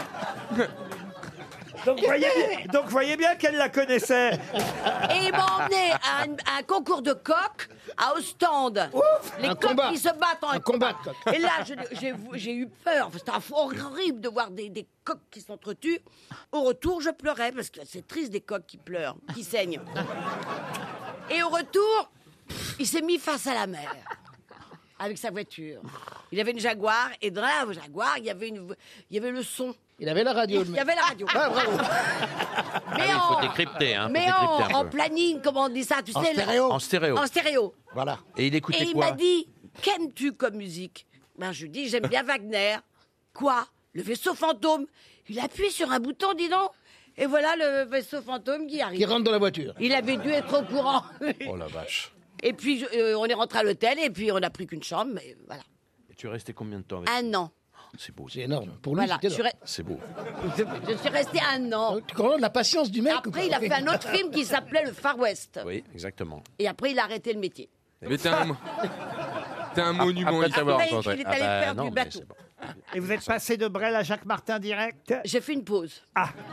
S2: Donc, voyez bien, donc, voyez bien qu'elle la connaissait.
S18: Et il m'a emmené à un, à un concours de coqs à Ostende. Les
S10: Un
S18: coqs
S10: combat.
S18: qui se battent en
S10: Un combat de coqs.
S18: Et là, je- j'ai j'ai eu peur. C'était horrible de voir des, des coqs qui s'entretuent. Au retour, je pleurais parce que c'est triste des coqs qui pleurent, qui saignent. Et au retour, il s'est mis face à la mer avec sa voiture. Il avait une Jaguar et dans la Jaguar, il y avait, une, il y avait le son.
S10: Il avait la radio.
S18: Il y avait la radio.
S10: Ah, bravo.
S15: Ah oui, il faut décrypter, hein. faut
S18: mais
S15: décrypter
S18: en,
S15: un
S18: en
S15: peu.
S18: planning, comment on dit ça, tu
S15: En
S18: sais
S15: stéréo.
S18: là-
S15: En stéréo.
S18: En stéréo.
S13: Voilà.
S15: Et il écoutait
S18: Et il
S15: quoi?
S18: m'a dit, qu'aimes-tu comme musique? Ben je lui dis, j'aime bien Wagner. Quoi? Le vaisseau fantôme. Il appuie sur un bouton, dis donc. Et voilà le vaisseau fantôme qui arrive.
S10: Qui rentre dans la voiture.
S18: Il avait dû être au courant.
S15: Oh la vache.
S18: Et puis je- euh, on est rentré à l'hôtel et puis on n'a pris qu'une chambre, mais voilà.
S15: Et tu es resté combien de temps avec
S18: Un an.
S15: C'est beau.
S10: C'est énorme. Pour lui,
S18: Voilà,
S10: c'était
S18: je suis,
S10: énorme.
S18: re-
S15: C'est beau.
S18: je suis restée un an.
S10: Tu comprends la patience du mec? ou
S18: Après,
S10: pas
S18: il a fait un autre film qui s'appelait Le Far West.
S15: Oui, exactement.
S18: Et après, il a arrêté le métier.
S6: Mais t'es un, t'es un monument.
S15: Après
S6: ici.
S15: t'avoir
S18: Après,
S15: rencontré.
S18: il est allé
S15: Ah bah
S18: faire
S15: non,
S18: du
S15: mais
S18: bateau.
S15: c'est bon.
S2: Et vous êtes passé de Brel à Jacques Martin direct?
S18: J'ai fait une pause.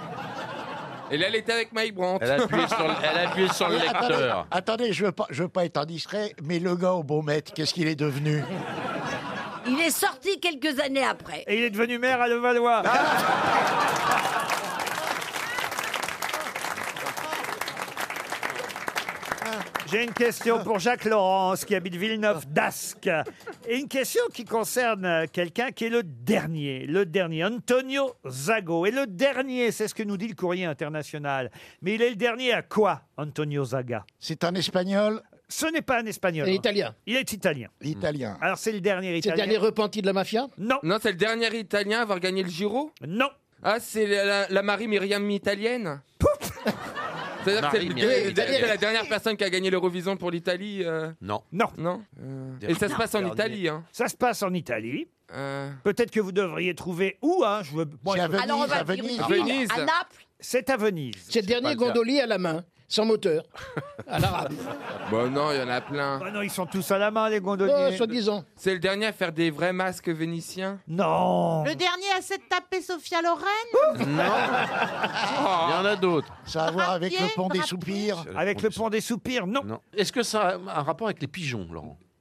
S6: Et là, elle était avec Mike Brandt.
S15: Elle a appuyé sur le, elle a appuyé sur le
S13: Mais attendez,
S15: lecteur.
S13: attendez, je veux pas, je veux pas être indiscret, mais le gars au Baumettes, qu'est-ce qu'il est devenu?
S18: Il est sorti quelques années après.
S2: Et il est devenu maire à Levallois. J'ai une question pour Jacques Laurence qui habite Villeneuve d'Ascq. Et une question qui concerne euh, quelqu'un qui est le dernier. Le dernier, Antonio Zago. Et le dernier, c'est ce que nous dit le Courrier international. Mais il est le dernier à quoi, Antonio Zaga?
S13: C'est un Espagnol?
S2: Ce n'est pas un Espagnol.
S10: Il est italien.
S2: Il est italien.
S13: Italien.
S2: Alors c'est le dernier
S10: C'est le
S2: italien.
S10: dernier repenti de la mafia?
S2: Non.
S6: Non, c'est le dernier Italien à avoir gagné le Giro.
S2: Non.
S6: Ah, c'est la, la- la Marie Myriam italienne. C'est-à-dire que c'est
S15: Marie
S6: le-
S15: Myriam
S6: c'est- c'est la dernière personne qui a gagné l'Eurovision pour l'Italie. euh,
S15: Non.
S2: Non.
S6: Non. Euh, Et ça se passe en
S15: Dernier.
S6: Italie. Hein.
S2: Ça se passe en Italie.
S6: Euh,
S2: Peut-être que vous devriez trourer où, hein, je veux... moi,
S13: C'est à
S2: je-
S13: Venise,
S18: Alors, on va
S13: à
S18: dire une
S13: Venise.
S18: ville,
S6: Venise.
S18: à Naples.
S2: C'est à Venise.
S10: C'est le dernier
S15: pas le cas.
S10: gondolier à la main, sans moteur, à l'arabe.
S6: Bon, non, il y en a plein.
S2: Ah non, ils sont tous à la main, les
S10: Oh,
S2: gondoliers.
S10: soi-disant.
S6: C'est le dernier à faire des vrais masques vénitiens.
S2: Non.
S16: Le dernier à s'être tapé Sophia Loren.
S15: Non. Il y en a d'autres.
S13: Ça a à voir avec
S16: Drapier,
S13: le pont des
S16: Drapier.
S13: soupirs?
S2: Avec le pont des soupirs, non.
S15: Non. Est-ce que ça a un rapport avec les pigeons, Laurent?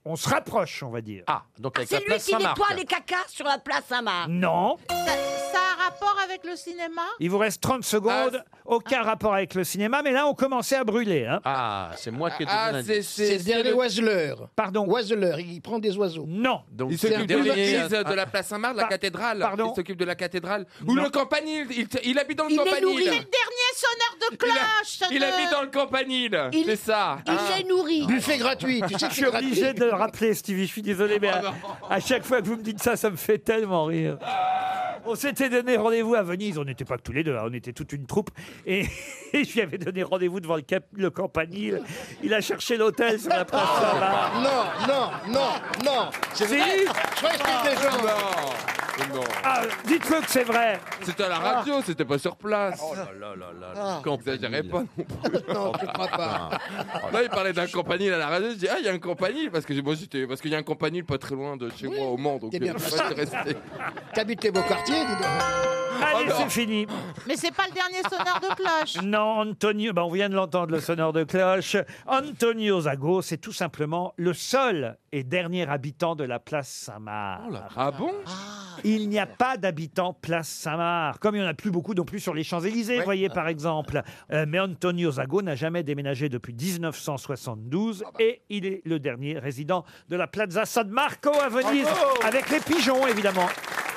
S2: On se rapproche, on va dire.
S15: Ah, donc avec
S18: C'est
S15: la
S18: lui
S15: place
S18: qui
S15: Saint-Marc.
S18: nettoie les cacas sur la place Saint-Marc.
S2: Non.
S16: Ça, ça a un rapport avec le cinéma?
S2: Il vous reste trente secondes. Aucun rapport avec le cinéma, mais là, on commençait à brûler. Hein.
S15: Ah, c'est moi qui ai
S6: Ah,
S15: donné
S6: c'est
S15: l'indice.
S6: c'est-
S13: C'est le
S6: c'est
S13: dernier
S6: le-
S13: oiseleur.
S2: Pardon.
S13: Oiseleur, il prend des oiseaux.
S2: Non.
S15: Donc
S6: Il
S15: c'est le
S6: s'occupe de
S15: dernier.
S6: l'église de la place Saint-Marc, de la
S2: Par-
S6: cathédrale.
S2: pardon
S6: Il s'occupe de la cathédrale. Ou
S2: Non.
S6: le campanile. Il, il habite dans le
S18: Il est
S6: campanile.
S18: nourri.
S16: C'est le dernier sonneur de cloche.
S6: Il
S16: de-
S6: habite dans le campanile.
S18: Il-
S6: C'est ça.
S18: Il
S6: hein.
S18: est nourri.
S13: Buffet gratuit, tu sais que
S2: Je
S13: c'est
S2: suis
S13: gratuit.
S2: obligé de le rappeler, Stevie. Je suis désolé, mais à, à chaque fois que vous me dites ça, ça me fait tellement rire. On s'était donné rendez-vous à Venise. On n'était pas que tous les deux, hein, on était toute une troupe. Et, et je lui avais donné rendez-vous devant le, cap, le campanile. Il a cherché l'hôtel sur la place Saint-Marc.
S13: Non, non, non, non. C'est
S2: Si.
S13: vrai. Je crois que c'était des gens.
S6: Non. Non.
S2: Ah, dites-le que c'est vrai.
S6: C'était à la radio, c'était pas sur place.
S15: Oh là là là là.
S13: Ah.
S15: le
S6: N'exagérez pas non plus.
S13: Non, je crois pas.
S6: Là, il parlait d'un campanile à la radio. Je dis, ah, il y a un campanile. Parce que moi, j'étais, parce qu'il y a un campanile pas très loin de chez
S13: Oui,
S6: moi au Mans. Donc,
S13: t'es bien
S6: euh,
S13: placé.
S6: moi, j'étais resté.
S13: T'habites les beaux quartiers, dis donc.
S2: Allez,
S6: non.
S2: c'est fini.
S16: Mais c'est pas le dernier sonneur de cloche.
S2: Non, Antonio, ben on vient de l'entendre, le sonneur de cloche. Antonio Zago, c'est tout simplement le seul et dernier habitant de la place Saint-Marc.
S6: Ah bon?
S2: Il n'y a pas d'habitants place Saint-Marc, comme il n'y en a plus beaucoup non plus sur les Champs-Élysées, voyez par exemple. Euh, mais Antonio Zago n'a jamais déménagé depuis dix-neuf cent soixante-douze et il est le dernier résident de la Plaza San Marco à Venise, avec les pigeons évidemment.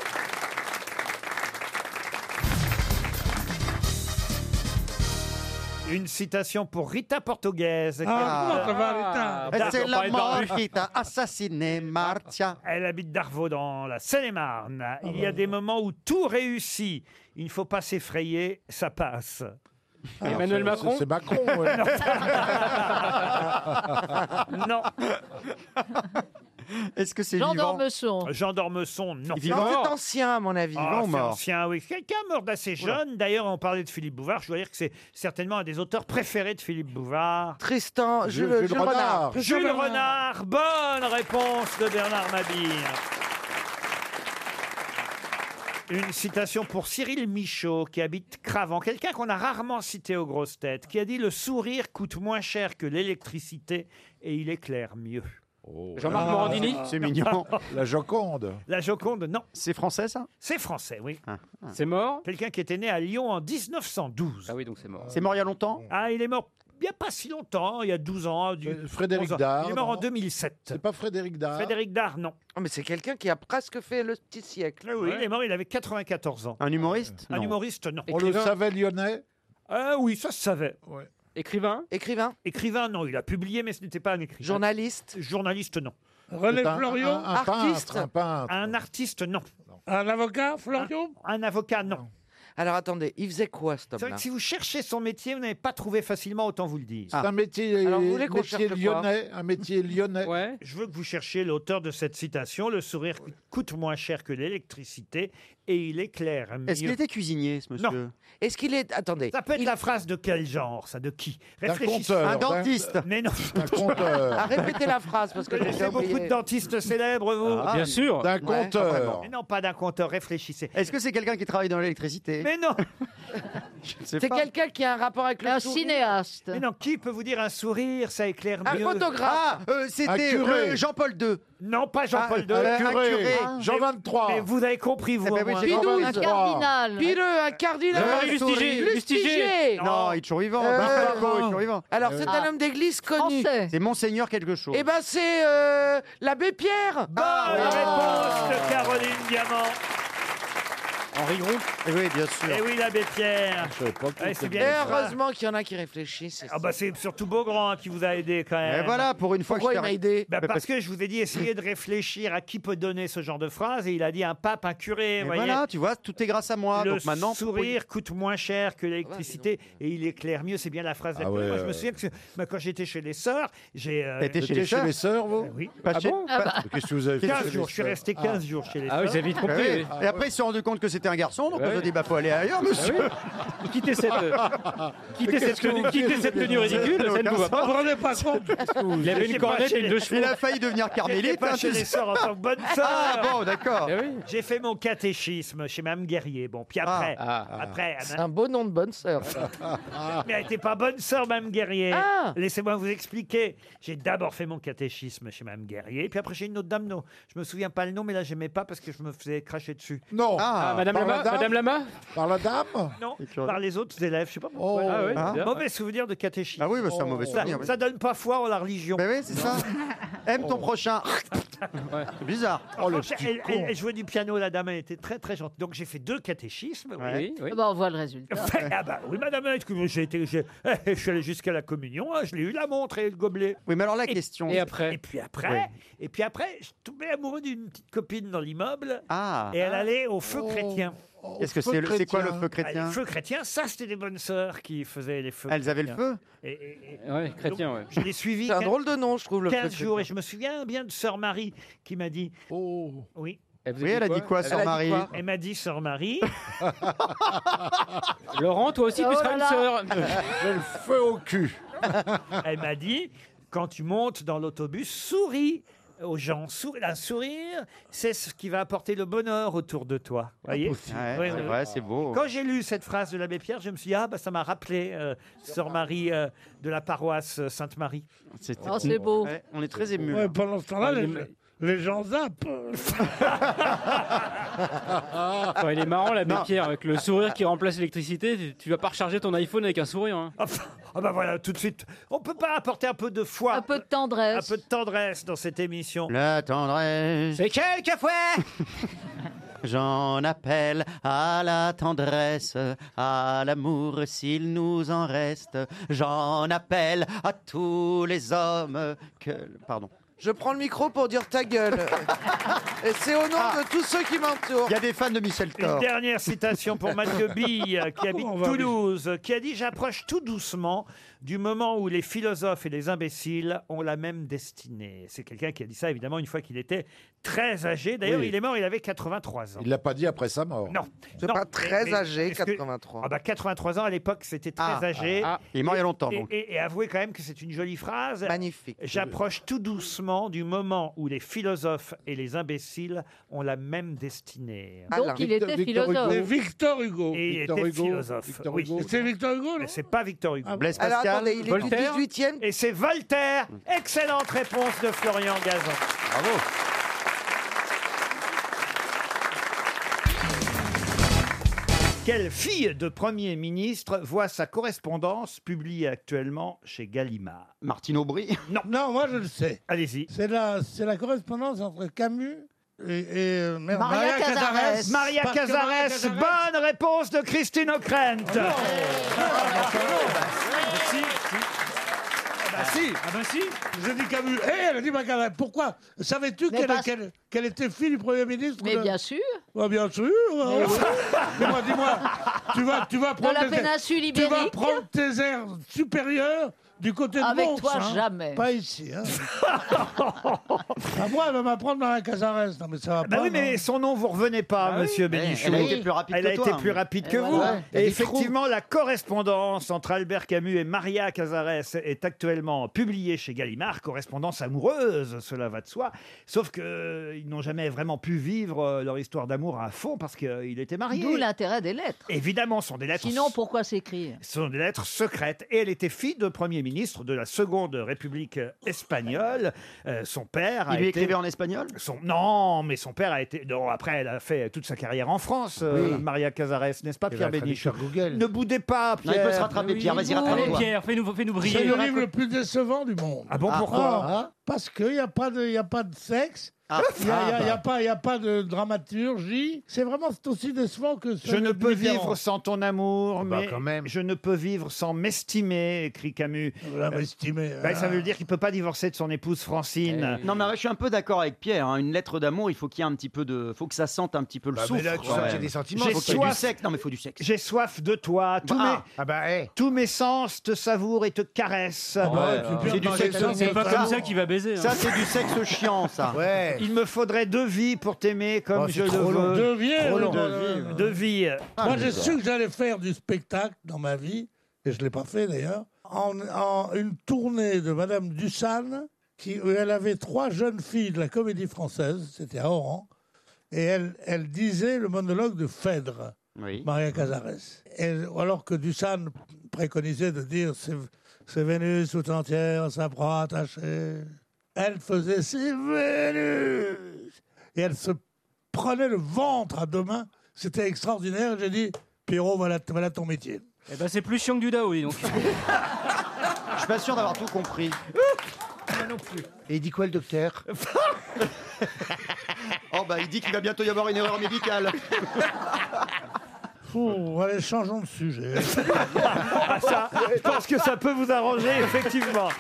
S2: Une citation pour Rita Portuguese.
S11: Ah, comment ça va, Rita?
S2: D'accord,
S10: C'est
S2: pas
S10: la
S2: être
S10: mort
S2: en-
S10: qui t'a assassiné, Martia.
S2: Elle habite Darvaux dans la Seine-et-Marne. Il y a des moments où tout réussit. Il ne faut pas s'effrayer, ça passe.
S7: Emmanuel Macron.
S13: C'est Macron, ouais.
S2: Non.
S10: Est-ce que c'est
S16: Jean
S10: vivant
S16: d'Ormesson.
S2: Jean d'Ormesson, non.
S4: Non, c'est ancien, à mon avis.
S2: Ah,
S10: vivant ou
S2: c'est
S10: mort
S2: ancien, oui. Quelqu'un mort d'assez jeune. D'ailleurs, on parlait de Philippe Bouvard. Je dois dire que c'est certainement un des auteurs préférés de Philippe Bouvard.
S4: Tristan,
S13: Jules-
S4: Jules,
S13: Jules
S4: Jules
S13: Renard.
S4: Renard.
S2: Jules Renard. Bonne réponse de Bernard Mabille. Une citation pour Cyril Michaud, qui habite Cravant. Quelqu'un qu'on a rarement cité aux grosses têtes, qui a dit « Le sourire coûte moins cher que l'électricité et il éclaire mieux ».
S7: Jean-Marc
S13: Ah.
S7: Morandini.
S10: C'est mignon.
S13: La Joconde.
S2: La Joconde, non.
S10: C'est français, ça
S2: C'est français, oui.
S7: C'est mort.
S2: Quelqu'un qui était né à Lyon en dix-neuf cent douze.
S7: Ah oui, donc c'est mort.
S10: C'est mort il y a longtemps
S2: Ah, il est mort il n'y a pas si longtemps, il y a douze ans. Du,
S13: Euh, Frédéric
S2: onze ans.
S13: Dard,
S2: Il est mort en
S13: non
S2: deux mille sept.
S13: C'est pas Frédéric Dard.
S2: Frédéric Dard, non.
S4: Oh, mais c'est quelqu'un qui a presque fait le petit siècle.
S2: Ah oui, il est mort, il avait quatre-vingt-quatorze ans.
S10: Un humoriste
S2: Un
S10: Non.
S2: humoriste, non.
S13: On le savait lyonnais.
S2: Ah oui, ça se savait.
S7: Écrivain.
S4: Écrivain,
S2: Écrivain, non. Il a publié, mais ce n'était pas un écrivain.
S4: journaliste,
S2: Journaliste, non.
S11: René
S13: C'est un-
S11: Floriot.
S13: un, un
S4: Artiste.
S13: peintre, un peintre.
S2: Un artiste, non.
S11: Un avocat, Floriot.
S2: Un avocat, non.
S4: Alors attendez, il faisait quoi cet
S2: C'est vrai
S4: homme-là?
S2: que si vous cherchez son métier, vous n'avez pas trouvé facilement, autant vous le dire.
S13: C'est un métier,
S4: Alors, vous voulez qu'on
S13: métier
S4: cherche
S13: lyonnais. Un métier lyonnais.
S7: Ouais.
S2: Je veux que vous cherchiez l'auteur de cette citation. Le sourire coûte moins cher que l'électricité et il éclaire mieux.
S10: Est-ce qu'il était cuisinier, ce monsieur
S2: Non.
S4: Est-ce qu'il est... Attendez.
S2: Ça peut être
S4: il-
S2: la phrase de quel genre, ça? De qui?
S13: D'un
S2: Réfléchissez.
S13: conteur.
S10: Un dentiste.
S2: Mais non.
S13: Un conteur.
S4: Ah, répétez la phrase, parce que
S2: Vous
S4: j'ai
S2: connaissez beaucoup
S4: oublié.
S2: de dentistes célèbres, vous?
S10: Ah,
S7: Bien sûr.
S13: D'un
S4: Ouais, pas
S13: conteur.
S4: vraiment.
S2: Mais non, pas d'un compteur, réfléchissez.
S10: Est-ce que c'est quelqu'un qui travaille dans l'électricité
S2: Mais non,
S10: Je ne sais
S4: C'est
S10: pas.
S4: quelqu'un qui a un rapport avec le
S16: Un
S4: sourire.
S16: cinéaste.
S2: mais non, qui peut vous dire un sourire, ça éclaire
S4: Un
S2: mieux?
S4: photographe.
S10: Ah, euh,
S13: Un
S10: c'était
S13: curé.
S10: euh, Jean-Paul deux.
S2: Non, pas Jean-Paul
S10: Ah,
S2: deux.
S10: euh,
S13: Un
S10: un
S13: curé.
S10: curé.
S13: Jean vingt-trois.
S2: Mais vous avez compris, vous,
S10: Eh ben
S2: au
S10: oui,
S2: moins.
S10: j'ai
S13: Jean
S10: compris.
S16: Un
S13: vingt-trois.
S16: cardinal.
S4: Pileux, un cardinal.
S7: Jean-Marie
S10: Euh,
S7: Lustiger.
S10: Souris.
S7: Lustiger.
S2: Non.
S10: Non, il est toujours vivant.
S4: Euh,
S10: Marc Falco, il est toujours vivant.
S4: Alors, c'est un homme d'église connu.
S16: Français.
S10: C'est Monseigneur quelque chose.
S4: Eh ben, c'est euh, l'abbé Pierre.
S2: Bonne
S10: Ah,
S2: réponse de Caroline Diamant.
S10: Henri Gros. Eh oui, bien sûr.
S2: Eh oui, l'abbé Pierre.
S13: Je savais pas qui
S2: Ouais,
S13: était
S2: c'est
S4: Et
S2: bien. une phrase.
S4: heureusement qu'il y en a qui réfléchissent.
S2: Ah bah c'est surtout Beaugrand hein, qui vous a aidé quand même.
S10: Et voilà, pour une fois
S4: Pourquoi
S10: que
S4: il
S10: je
S4: m'a
S10: t'ai-
S4: aidé?
S2: Bah, parce que je vous ai dit essayez de réfléchir à qui peut donner ce genre de phrase et il a dit un pape, un curé.
S10: Et
S2: vous voyez.
S10: voilà, tu vois, tout est grâce à moi.
S2: Le
S10: Donc maintenant,
S2: sourire coûte moins cher que l'électricité et il éclaire mieux. C'est bien la phrase. la
S13: Ah
S2: plus-
S13: ouais,
S2: Moi, je me
S13: ouais.
S2: souviens que bah, quand j'étais chez les sœurs, j'ai. euh,
S10: T'étais
S13: Vous
S10: chez
S13: étiez
S10: les
S13: chez
S10: sœurs
S13: les sœurs, vous
S2: euh, oui.
S10: Pas
S7: Ah
S10: chez-
S7: bon
S10: pas-
S13: Qu'est-ce que vous avez fait
S2: quinze
S13: chez
S2: jours.
S13: les
S2: Je suis
S13: sœurs
S2: resté quinze jours chez les
S7: Ah oui,
S2: sœurs.
S7: j'ai vite
S10: Ah
S7: compris.
S10: oui.
S7: oui.
S10: Et après, ils se sont rendus compte que c'était
S19: un garçon, donc
S7: Ouais.
S19: on se dit, bah, faut aller ailleurs, monsieur.
S7: Ah oui. Quittez cette, euh, quittez cette tenue, quittez cette tenue ridicule, ça ne vous va
S11: Vous vous
S7: pas.
S11: rendez pas compte?
S7: Il avait une cornette et une deux chevaux.
S19: Il a failli devenir
S2: J'étais
S19: carmélite.
S2: pas
S19: hein,
S2: chez
S19: tu
S2: les
S19: sais.
S2: sœurs en tant que bonne sœur.
S19: Ah bon, d'accord.
S7: Eh oui.
S2: J'ai fait mon catéchisme chez Mme Guerrier. Bon, puis après,
S7: Ah.
S2: après,
S5: C'est
S2: Anna-
S5: un beau nom de bonne sœur.
S2: mais elle n'était pas bonne sœur, Mme Guerrier.
S5: Ah.
S2: Laissez-moi vous expliquer. J'ai d'abord fait mon catéchisme chez Mme Guerrier, puis après j'ai une autre dame, non. Je me souviens pas le nom, mais là j'aimais pas parce que je me faisais cracher dessus.
S13: Non.
S7: Ah, Madame
S13: Par la
S7: Lama,
S13: dame
S7: Madame Lama.
S13: Par la dame
S2: Non, par les autres élèves, je sais pas pourquoi.
S13: Oh.
S7: Ah oui,
S19: Ah.
S7: bizarre.
S2: Mauvais souvenir de catéchisme.
S19: Ah oui, bah, c'est un mauvais
S2: Ça,
S19: souvenir. oui.
S2: ça donne pas foi en la religion.
S19: Mais oui, c'est ça. Aime ton prochain.
S7: Ouais.
S19: C'est bizarre.
S13: Oh, le
S2: Franchement,
S13: petit
S2: elle,
S13: con.
S2: elle- elle jouait du piano, la dame, elle était très très gentille. Donc j'ai fait deux catéchismes. vous voyez.
S7: Oui, oui.
S5: Bah, on voit le résultat.
S2: Ah bah oui, madame, est-ce j'ai été, j'ai- je suis allé jusqu'à la communion, hein, je l'ai eu la montre et le gobelet.
S19: Oui, mais alors la
S2: Et-
S19: question.
S7: Et après
S2: Et puis après, et puis après, je tombais amoureux d'une petite copine dans l'immeuble
S19: Ah.
S2: et elle allait au feu chrétien.
S19: Qu'est-ce que c'est le- c'est quoi le feu
S2: Ah,
S19: chrétien
S2: les feux chrétiens, ça c'était des bonnes sœurs qui faisaient les feux.
S19: Elles avaient le
S2: chrétiens.
S19: feu
S2: Et, et- et-
S7: Ouais, chrétien, ouais.
S2: je l'ai suivi
S4: C'est un
S2: quin-
S4: drôle de nom, je trouve, le
S2: quinze
S4: feu
S2: jours et
S4: chrétien.
S2: je me souviens bien de sœur Marie qui m'a dit.
S13: Oh.
S2: Oui.
S7: Elle vous
S19: Oui, elle a dit quoi,
S4: Elle a
S19: sœur
S4: dit
S19: Marie
S4: quoi
S2: Elle m'a dit sœur Marie.
S7: Laurent, toi aussi, tu
S5: Oh
S7: seras
S5: là
S7: une
S5: là.
S7: sœur.
S13: J'ai le feu au cul.
S2: Elle m'a dit, quand tu montes dans l'autobus, souris aux gens. Souris. Un sourire, c'est ce qui va apporter le bonheur autour de toi. Voyez.
S19: Ouais,
S2: Oui,
S19: c'est
S2: oui.
S19: vrai, c'est beau.
S2: Quand j'ai lu cette phrase de l'abbé Pierre, je me suis dit, ah, bah, ça m'a rappelé euh, Sœur Marie euh, de la paroisse euh, Sainte-Marie.
S19: C'était-
S5: Oh, c'est beau.
S19: Ouais, on est très émus.
S11: Ouais, pendant ce temps-là,
S7: Ah,
S11: les,
S7: il est-
S11: les gens zappent.
S7: Enfin, il est marrant, l'abbé Pierre, avec le sourire qui remplace l'électricité. Tu- Tu vas pas recharger ton iPhone avec un sourire. Hein.
S2: Ah ah bah voilà, tout de suite. On peut pas apporter un peu de foi,
S5: Un peu de
S2: un
S5: tendresse.
S2: peu de tendresse dans cette émission.
S19: La tendresse.
S7: C'est quelquefois.
S19: J'en appelle à la tendresse, à l'amour s'il nous en reste. J'en appelle à tous les hommes que... Pardon.
S4: Je prends le micro pour dire ta gueule. Et c'est au nom
S19: Ah.
S4: de tous ceux qui m'entourent.
S19: Il y a des fans de Michel
S2: Une
S19: Thor.
S2: dernière citation pour Mathieu Bille, qui habite
S11: On va
S2: Toulouse, qui a dit « J'approche tout doucement du moment où les philosophes et les imbéciles ont la même destinée. » C'est quelqu'un qui a dit ça, évidemment, une fois qu'il était très âgé. D'ailleurs,
S13: Oui.
S2: il est mort, il avait quatre-vingt-trois ans.
S13: Il l'a pas dit après sa mort.
S2: Non.
S4: C'est
S2: Non,
S4: pas très
S2: mais- mais
S4: âgé,
S2: est-ce que-
S4: quatre-vingt-trois.
S2: Ah bah quatre-vingt-trois ans, à l'époque, c'était très
S19: Ah,
S2: âgé.
S19: ah, il est mort il y a longtemps,
S2: Et,
S19: donc.
S2: et- et avouez quand même que c'est une jolie phrase.
S4: Magnifique.
S2: J'approche tout doucement du moment où les philosophes et les imbéciles ont la même destinée.
S4: Alain.
S5: Donc il
S13: Victor-
S5: était
S13: Victor
S5: philosophe.
S11: C'est Victor Hugo.
S2: Et il
S13: Victor
S2: était
S13: Hugo.
S2: philosophe.
S13: Victor
S2: oui.
S13: Hugo.
S11: C'est Victor Hugo, non
S2: Mais c'est pas Victor Hugo.
S19: Blaise
S4: Alors
S19: Pascal.
S4: attendez, il est du
S7: Voltaire
S4: dix-huitième.
S2: Et c'est Voltaire. Excellente réponse de Florian Gazan.
S19: Bravo.
S2: Quelle fille de Premier ministre voit sa correspondance publiée actuellement chez Gallimard?
S19: Martine Aubry.
S2: Non.
S11: Non, moi je le sais.
S2: Allez-y.
S11: C'est la, c'est la correspondance entre Camus et, et, euh, merde,
S5: Maria Cazares.
S2: Maria
S11: Parce que
S2: Cazares,
S11: Maria Cazares-
S2: bonne réponse de Christine O'Krent.
S11: Ah si.
S7: Ah bah si.
S11: J'ai dit Camus. Eh, elle a dit Macaret. Pourquoi? Savais-tu
S5: Mais
S11: qu'elle
S5: parce-
S11: qu'elle- qu'elle était fille du Premier ministre
S5: Mais
S11: de-
S5: bien sûr.
S11: Ouais, bien sûr. ouais. Dis-moi, dis-moi, tu vas, tu vas
S5: De
S11: prendre
S5: la
S11: tes-
S5: péninsule
S11: tu vas
S5: ibérique.
S11: prendre tes airs supérieurs du côté de
S5: Avec
S11: Mons,
S5: toi,
S11: hein.
S5: jamais.
S11: Pas ici. Hein. À moi, elle va m'apprendre Maria Cazares. Non, mais ça va
S2: Bah
S11: pas.
S2: oui, mais
S11: non.
S2: son nom vous revenez pas,
S19: Ah oui.
S2: monsieur
S19: Eh,
S2: Bénichou.
S19: elle a été plus rapide
S2: Elle
S19: que
S2: a
S19: toi,
S2: été
S19: hein.
S2: plus rapide que
S5: Et
S2: vous.
S5: voilà.
S2: Et
S11: Il y a des
S2: effectivement, la correspondance entre Albert Camus et Maria Cazares est actuellement publiée chez Gallimard. Correspondance amoureuse, cela va de soi. Sauf qu'ils n'ont jamais vraiment pu vivre euh, leur histoire d'amour à fond parce qu'il était marié.
S5: D'où l'intérêt des lettres.
S2: Évidemment, ce sont des lettres.
S5: Sinon, pourquoi s'écrire?
S2: Ce sont des lettres secrètes. Et elle était fille de Premier ministre de la Seconde République espagnole. Euh, son père a
S19: Il lui
S2: été...
S19: écrivait en espagnol.
S2: Son... Non, mais son père a été... Non, après, elle a fait toute sa carrière en France, euh,
S19: Oui.
S2: Maria Cazares, n'est-ce pas,
S11: Il
S2: Pierre
S11: va falloir
S2: Bénichou?
S11: faire Google.
S2: Ne boudez pas,
S19: Non,
S2: Pierre.
S19: il peut se rattraper, Pierre. Vas-y,
S7: Allez,
S19: rattrape-toi.
S7: Pierre, fais-nous fais-nous
S11: C'est
S7: briller.
S11: le livre le plus décevant du monde.
S2: Ah bon, pourquoi
S11: Ah, parce qu'il n'y a, pas de- il y a pas de sexe.
S19: Ah.
S11: Il n'y a, il y a- il y a
S19: Ah,
S11: pas il y a pas de dramaturgie. C'est vraiment c'est aussi décevant que
S2: Je ne peux vivre sans ton amour,
S11: Bah,
S2: mais
S11: quand même.
S2: je ne peux vivre sans m'estimer, écrit Camus.
S11: La m'estimer.
S2: Ben, ça
S11: ah.
S2: veut dire qu'il ne peut pas divorcer de son épouse Francine.
S19: Non, mais je suis un peu d'accord avec Pierre. hein. Une lettre d'amour, il faut qu'il y ait un petit peu de. faut que ça sente un petit peu le
S13: Bah, mais
S19: souffle.
S13: là, tu
S19: quoi.
S13: sens qu'il y a des sentiments.
S2: J'ai
S19: Faut qu'il y ait du
S2: soif.
S19: sexe. Non, mais il faut du sexe.
S2: J'ai soif de toi. Tous,
S19: Ah.
S2: mes,
S13: Ah bah, eh.
S2: tous mes sens te savourent et te caressent.
S11: Ah bah,
S7: Ouais,
S11: tu peux
S19: J'ai du
S11: manger
S19: sexe,
S11: ça,
S19: c'est
S7: C'est pas
S11: ça.
S7: comme ça qu'il va baiser. baiser. hein.
S19: Ça, c'est du sexe chiant, ça.
S13: Ouais.
S2: Il me faudrait deux vies pour t'aimer comme
S11: Oh,
S2: je
S11: c'est
S2: le
S11: trop long.
S2: veux.
S11: Deux vies,
S2: Trop
S11: oui,
S2: long.
S11: deux
S2: vies. Deux vies.
S11: Moi, j'ai su que j'allais faire du spectacle dans ma vie, et je ne l'ai pas fait d'ailleurs, en, en une tournée de Madame Dussan, qui, où elle avait trois jeunes filles de la Comédie Française, c'était à Oran, et elle, elle disait le monologue de Phèdre,
S19: Oui.
S11: Maria Cazares. Et, alors que Dussan préconisait de dire c'est, c'est Vénus tout entière, sa proie attachée. Elle faisait c'est Vénus. Et elle se prenait le ventre à deux mains. C'était extraordinaire. J'ai dit, Pierrot, voilà, voilà ton métier.
S7: Eh ben, c'est plus chiant que du Dao, dis donc.
S19: Je suis pas sûr d'avoir tout compris.
S2: Moi non plus.
S13: Et il dit quoi le docteur?
S19: Oh bah il dit qu'il va bientôt y avoir une erreur médicale.
S11: Ouh, allez, changeons de sujet.
S2: Ah, ça, je pense que ça peut vous arranger, effectivement.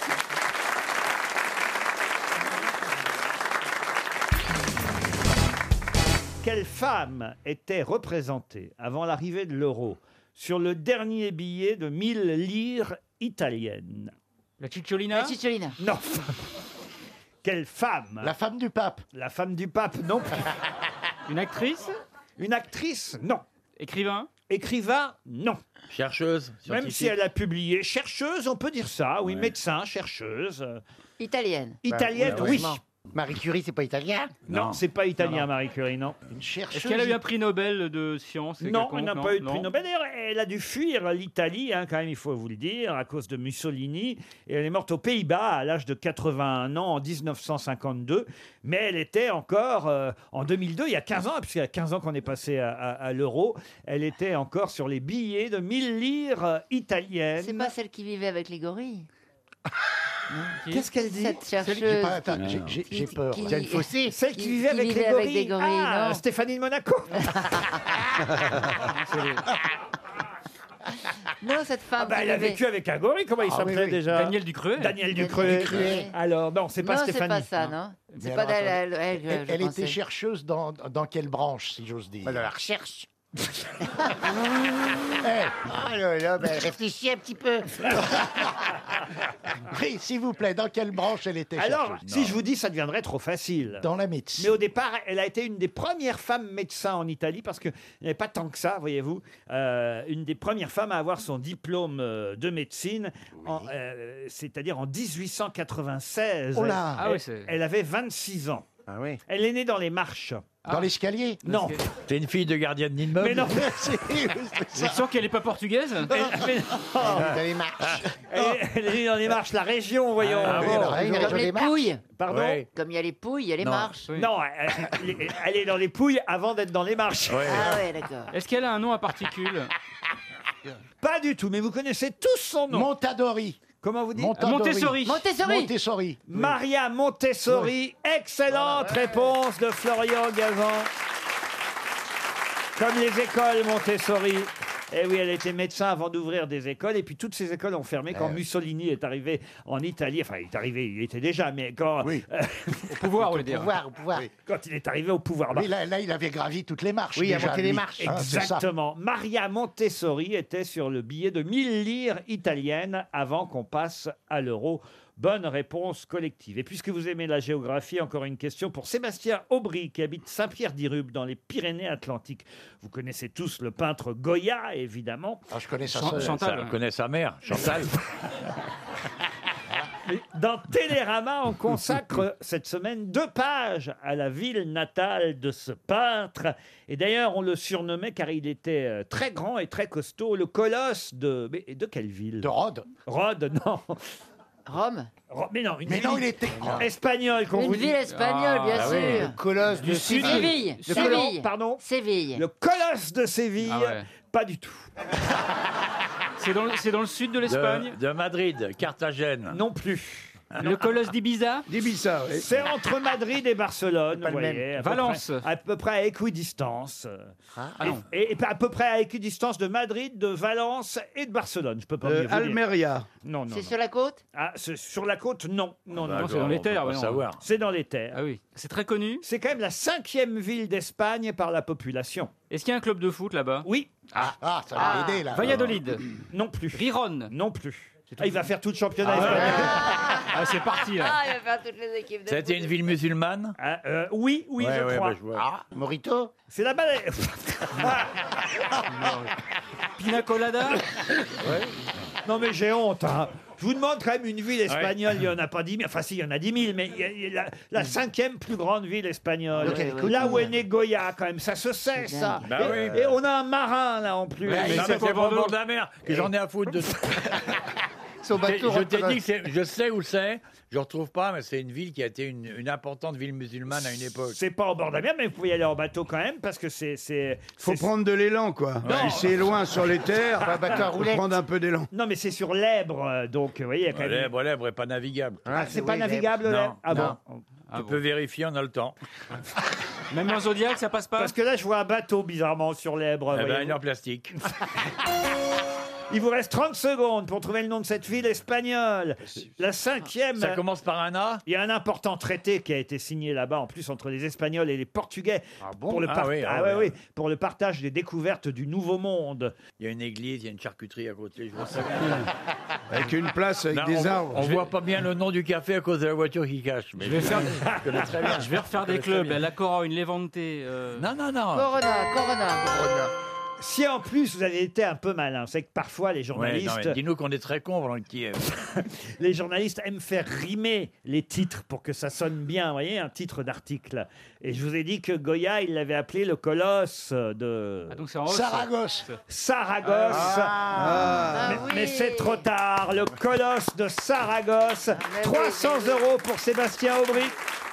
S2: Quelle femme était représentée avant l'arrivée de l'euro sur le dernier billet de mille lires italiennes?
S7: La Cicciolina
S9: La Cicciolina.
S2: Non. Quelle femme?
S13: La femme du pape.
S2: La femme du pape, non.
S7: Une actrice?
S2: Une actrice, non.
S7: Écrivain?
S2: Écrivain, non.
S15: Chercheuse,
S2: Même
S15: scientifique.
S2: si elle a publié. Chercheuse, on peut dire ça, oui. Médecin, chercheuse. euh,
S9: Italienne.
S2: Italienne,
S13: Bah,
S2: oui.
S13: heureusement. Marie Curie, c'est pas italien?
S2: Non, c'est pas italien, Marie Curie, non.
S13: Une chercheuse.
S7: Est-ce qu'elle a eu un prix Nobel de sciences et
S2: Non,
S7: quelconque,
S2: elle n'a
S7: non
S2: pas eu de
S7: Non.
S2: prix Nobel. D'ailleurs, elle a dû fuir l'Italie, hein, quand même, il faut vous le dire, à cause de Mussolini. Et elle est morte aux Pays-Bas à l'âge de quatre-vingt-un ans en dix-neuf cent cinquante-deux. Mais elle était encore, euh, en deux mille deux, il y a quinze ans, puisqu'il y a quinze ans qu'on est passé à, à- à l'euro, elle était encore sur les billets de mille lires euh, italiennes.
S9: C'est pas celle qui vivait avec les gorilles.
S2: Qu'est-ce qu'elle dit?
S9: Cette chercheuse.
S13: J'ai pas- attends,
S9: qui-
S13: j'ai- j'ai- j'ai
S9: qui-
S13: peur.
S9: qui-
S13: Diane Fossé.
S2: Celle qui,
S9: qui-
S2: vivait
S9: qui
S2: avec,
S9: vivait
S2: les
S9: avec
S2: gorilles.
S9: des gorilles,
S2: Ah,
S9: non.
S2: Stéphanie de Monaco.
S9: Non, cette femme.
S2: Ah bah,
S9: qui
S2: elle a
S9: vivait-
S2: vécu avec un gorille, comment il
S13: Ah,
S2: s'appelait
S13: oui, oui.
S2: déjà?
S7: Daniel Ducreux.
S2: Daniel
S9: Daniel
S2: Ducreux.
S9: Ducreux.
S2: Alors, non, c'est pas
S9: Non,
S2: Stéphanie.
S9: c'est pas ça, non. C'est
S13: Mais
S9: pas
S13: alors,
S9: elle, elle, elle,
S13: Elle,
S9: je
S13: elle
S9: pensais.
S13: était chercheuse dans, dans quelle branche, si j'ose dire?
S10: De la recherche.
S13: Eh, oh là là, ben, réfléchis un petit peu. Oui, s'il vous plaît, dans quelle branche elle était
S2: Alors,
S13: chercheuse?
S2: si je vous dis, ça deviendrait trop facile.
S13: Dans la médecine.
S2: Mais au départ, elle a été une des premières femmes médecins en Italie, parce qu'il n'y avait pas tant que ça, voyez-vous. Euh, une des premières femmes à avoir son diplôme euh, de médecine, en, euh, c'est-à-dire en dix-huit cent quatre-vingt-seize.
S13: Oh là.
S2: Elle-
S7: Ah oui, c'est-
S2: elle avait vingt-six ans.
S10: Ah oui.
S2: Elle est née dans les Marches.
S13: Dans l'escalier?
S2: Non.
S10: T'es une fille de gardienne d'immeuble.
S2: Mais non.
S7: Je sens qu'elle est pas portugaise.
S2: Elle, mais non.
S10: Dans les marches.
S2: Elle est- elle est née dans les Marches, la région, voyons.
S13: Ah oui, alors, elle est
S9: Comme
S13: dans
S9: les
S13: les marches.
S9: pouilles.
S2: Pardon.
S10: Ouais.
S9: Comme il y a les pouilles, il y a les
S10: Non.
S9: marches.
S7: Oui.
S2: Non, elle, elle- elle est dans les Pouilles avant d'être dans les Marches.
S10: Ouais.
S9: Ah ouais, d'accord.
S7: Est-ce qu'elle a un nom à particules?
S2: Pas du tout, mais vous connaissez tous son nom.
S13: Montadori.
S2: Comment vous dites?
S13: Montadori.
S7: Montessori.
S9: Montessori.
S13: Montessori.
S2: Maria Montessori. Excellente réponse de Florian Gazan. Comme les écoles Montessori. Eh oui, elle était médecin avant d'ouvrir des écoles, et puis toutes ces écoles ont fermé quand Mussolini est arrivé en Italie. Enfin, il est arrivé, il était déjà, mais quand,
S13: Oui.
S2: euh,
S7: Au pouvoir, on va
S13: Au
S7: dire.
S13: pouvoir, au pouvoir.
S2: quand il est arrivé au pouvoir. bah,
S13: Oui, là, là, il avait gravi toutes les marches.
S10: Oui, il a
S13: déjà,
S10: monté les
S13: lui.
S10: marches.
S13: Ah, c'est ça.
S2: Exactement. Maria Montessori était sur le billet de mille lires italiennes avant qu'on passe à l'euro. Bonne réponse collective. Et puisque vous aimez la géographie, encore une question pour Sébastien Aubry, qui habite Saint-Pierre-d'Irube, dans les Pyrénées-Atlantiques. Vous connaissez tous le peintre Goya, évidemment.
S13: Ah, je connais ça.
S7: Chan-
S13: seul.
S7: Chantal.
S10: On connaît sa mère, Chantal.
S2: Dans Télérama, on consacre cette semaine deux pages à la ville natale de ce peintre. Et d'ailleurs, on le surnommait, car il était euh, très grand et très costaud, le colosse de... Mais de quelle ville?
S13: De Rhodes.
S2: Rhodes, non.
S9: Rome.
S2: Ro- Mais non, une
S13: Mais
S2: ville
S13: non, il était.
S2: espagnole qu'on
S9: Une
S2: vous dit.
S9: ville espagnole, bien
S10: Ah oui,
S9: sûr.
S10: le colosse
S2: Du
S10: de
S2: sud.
S9: Séville.
S2: Le colo-
S9: Séville.
S2: Pardon.
S9: Séville.
S2: Le colosse de Séville.
S7: Ah ouais.
S2: Pas du tout.
S7: C'est dans, le- c'est dans le sud de l'Espagne.
S10: De, de Madrid, Carthagène.
S2: Non plus.
S7: Le colosse d'Ibiza.
S17: D'Ibiza, oui.
S2: C'est entre Madrid et Barcelone,
S10: Pas
S2: vous
S10: le
S2: voyez.
S10: même.
S2: à peu
S7: Valence.
S2: près- À peu près à équidistance.
S7: Ah
S2: Et-
S7: non.
S2: et, et à peu près à équidistance de Madrid, de Valence et de Barcelone. Je peux pas
S17: Euh,
S2: mieux vous dire.
S17: Almeria.
S2: Non, non.
S9: C'est
S2: non.
S9: sur la côte.
S2: Ah, c'est sur la côte, non. Non, non.
S7: Non, c'est dans les terres.
S10: On
S7: ouais,
S10: va
S7: non.
S10: savoir.
S2: C'est dans les terres.
S7: Ah oui. C'est très connu.
S2: C'est quand même la cinquième ville d'Espagne par la population.
S7: Est-ce qu'il y a un club de foot là-bas?
S2: Oui.
S13: Ah, ah, ça va
S9: Ah.
S13: aider là.
S7: Valladolid.
S2: Non plus.
S7: Riron.
S2: Non plus. Ah, il va faire tout le championnat
S7: Ah ouais.
S2: espagnol.
S20: Ah, c'est parti, là.
S9: Ah, il va faire toutes les équipes de
S20: Ça a été
S9: foot.
S20: une ville musulmane
S2: Ah, euh, oui, oui,
S20: Ouais,
S2: je
S20: ouais,
S2: crois.
S20: bah, je vois.
S10: Ah, Morito.
S2: C'est la balle.
S7: Pina colada.
S2: Non mais j'ai honte. Hein. Je vous demande quand même une ville espagnole, il n'y en a pas dix mille. Enfin si, il y en a dix mille, mais il y a- il y a la, la cinquième plus grande ville espagnole.
S10: Ok, ok.
S2: Là où est né Goya, quand même, ça se sait, ça.
S20: Bah
S2: et,
S20: oui, bah.
S2: et on a un marin, là, en plus.
S20: Ouais, mais
S2: Mais
S20: ça,
S2: c'est
S20: c'est
S2: pas
S20: pas au bord
S2: Bordeaux.
S20: de la mer que j'en ai à foutre de ça.
S10: Son bateau
S20: Je t'ai
S10: rentre-
S20: dit que c'est- je sais où c'est, je retrouve pas, mais c'est une ville qui a été une, une importante ville musulmane à une époque.
S2: C'est pas au bord de la mer, mais vous pouvez y aller en bateau quand même, parce que c'est... c'est-
S17: Faut
S2: c'est-
S17: prendre de l'élan, quoi.
S2: Non.
S17: Si c'est loin sur les terres,
S10: Pas bateau à
S17: faut
S10: roulettes.
S17: prendre un peu d'élan.
S2: Non, mais c'est sur l'Èbre, euh, donc, vous voyez, il y a quand même...
S20: L'Èbre, l'Èbre est pas navigable.
S2: Ah, c'est pas
S10: oui,
S2: navigable,
S20: Non,
S2: l'Èbre. Ah
S20: non.
S2: bon.
S20: Tu peux vérifier, on a le temps.
S7: Même en Zodiac, ça passe pas.
S2: Parce que là, je vois un bateau, bizarrement, sur l'Èbre.
S20: Eh ben,
S2: voyez-vous.
S20: une en plastique.
S2: Il vous reste trente secondes pour trouver le nom de cette ville espagnole. La cinquième...
S20: Ça commence par un A.
S2: Il y a un important traité qui a été signé là-bas, en plus entre les Espagnols et les Portugais, pour, le
S20: Ah
S2: par-
S20: oui, ah
S2: ah ouais,
S20: oui.
S2: oui, pour le partage des découvertes du Nouveau Monde.
S20: Il y a une église, il y a une charcuterie à côté. Je vois ça bien.
S17: Avec une place avec
S20: Non,
S17: des
S20: on,
S17: arbres.
S20: On voit pas bien le nom du café à cause de la voiture qui cache. Mais
S7: Je vais faire,
S20: je connais très bien.
S7: je vais refaire des
S20: Je connais très
S7: clubs.
S20: bien.
S7: La Cora, une Levante. euh,
S20: Non, non, non.
S10: Corona, Corona.
S2: Si en plus vous avez été un peu malin, c'est que parfois les
S20: Ouais,
S2: journalistes,
S20: non, mais dis-nous qu'on est très cons pendant que tu y es.
S2: les journalistes aiment faire rimer les titres pour que ça sonne bien, vous voyez, un titre d'article. Et je vous ai dit que Goya, il l'avait appelé le colosse de
S7: Ah, donc c'est en hausse.
S13: Saragosse.
S2: Saragosse.
S17: Ah.
S2: mais
S3: Ah oui.
S2: mais c'est trop tard, le colosse de Saragosse. trois cents euros pour Sébastien Aubry.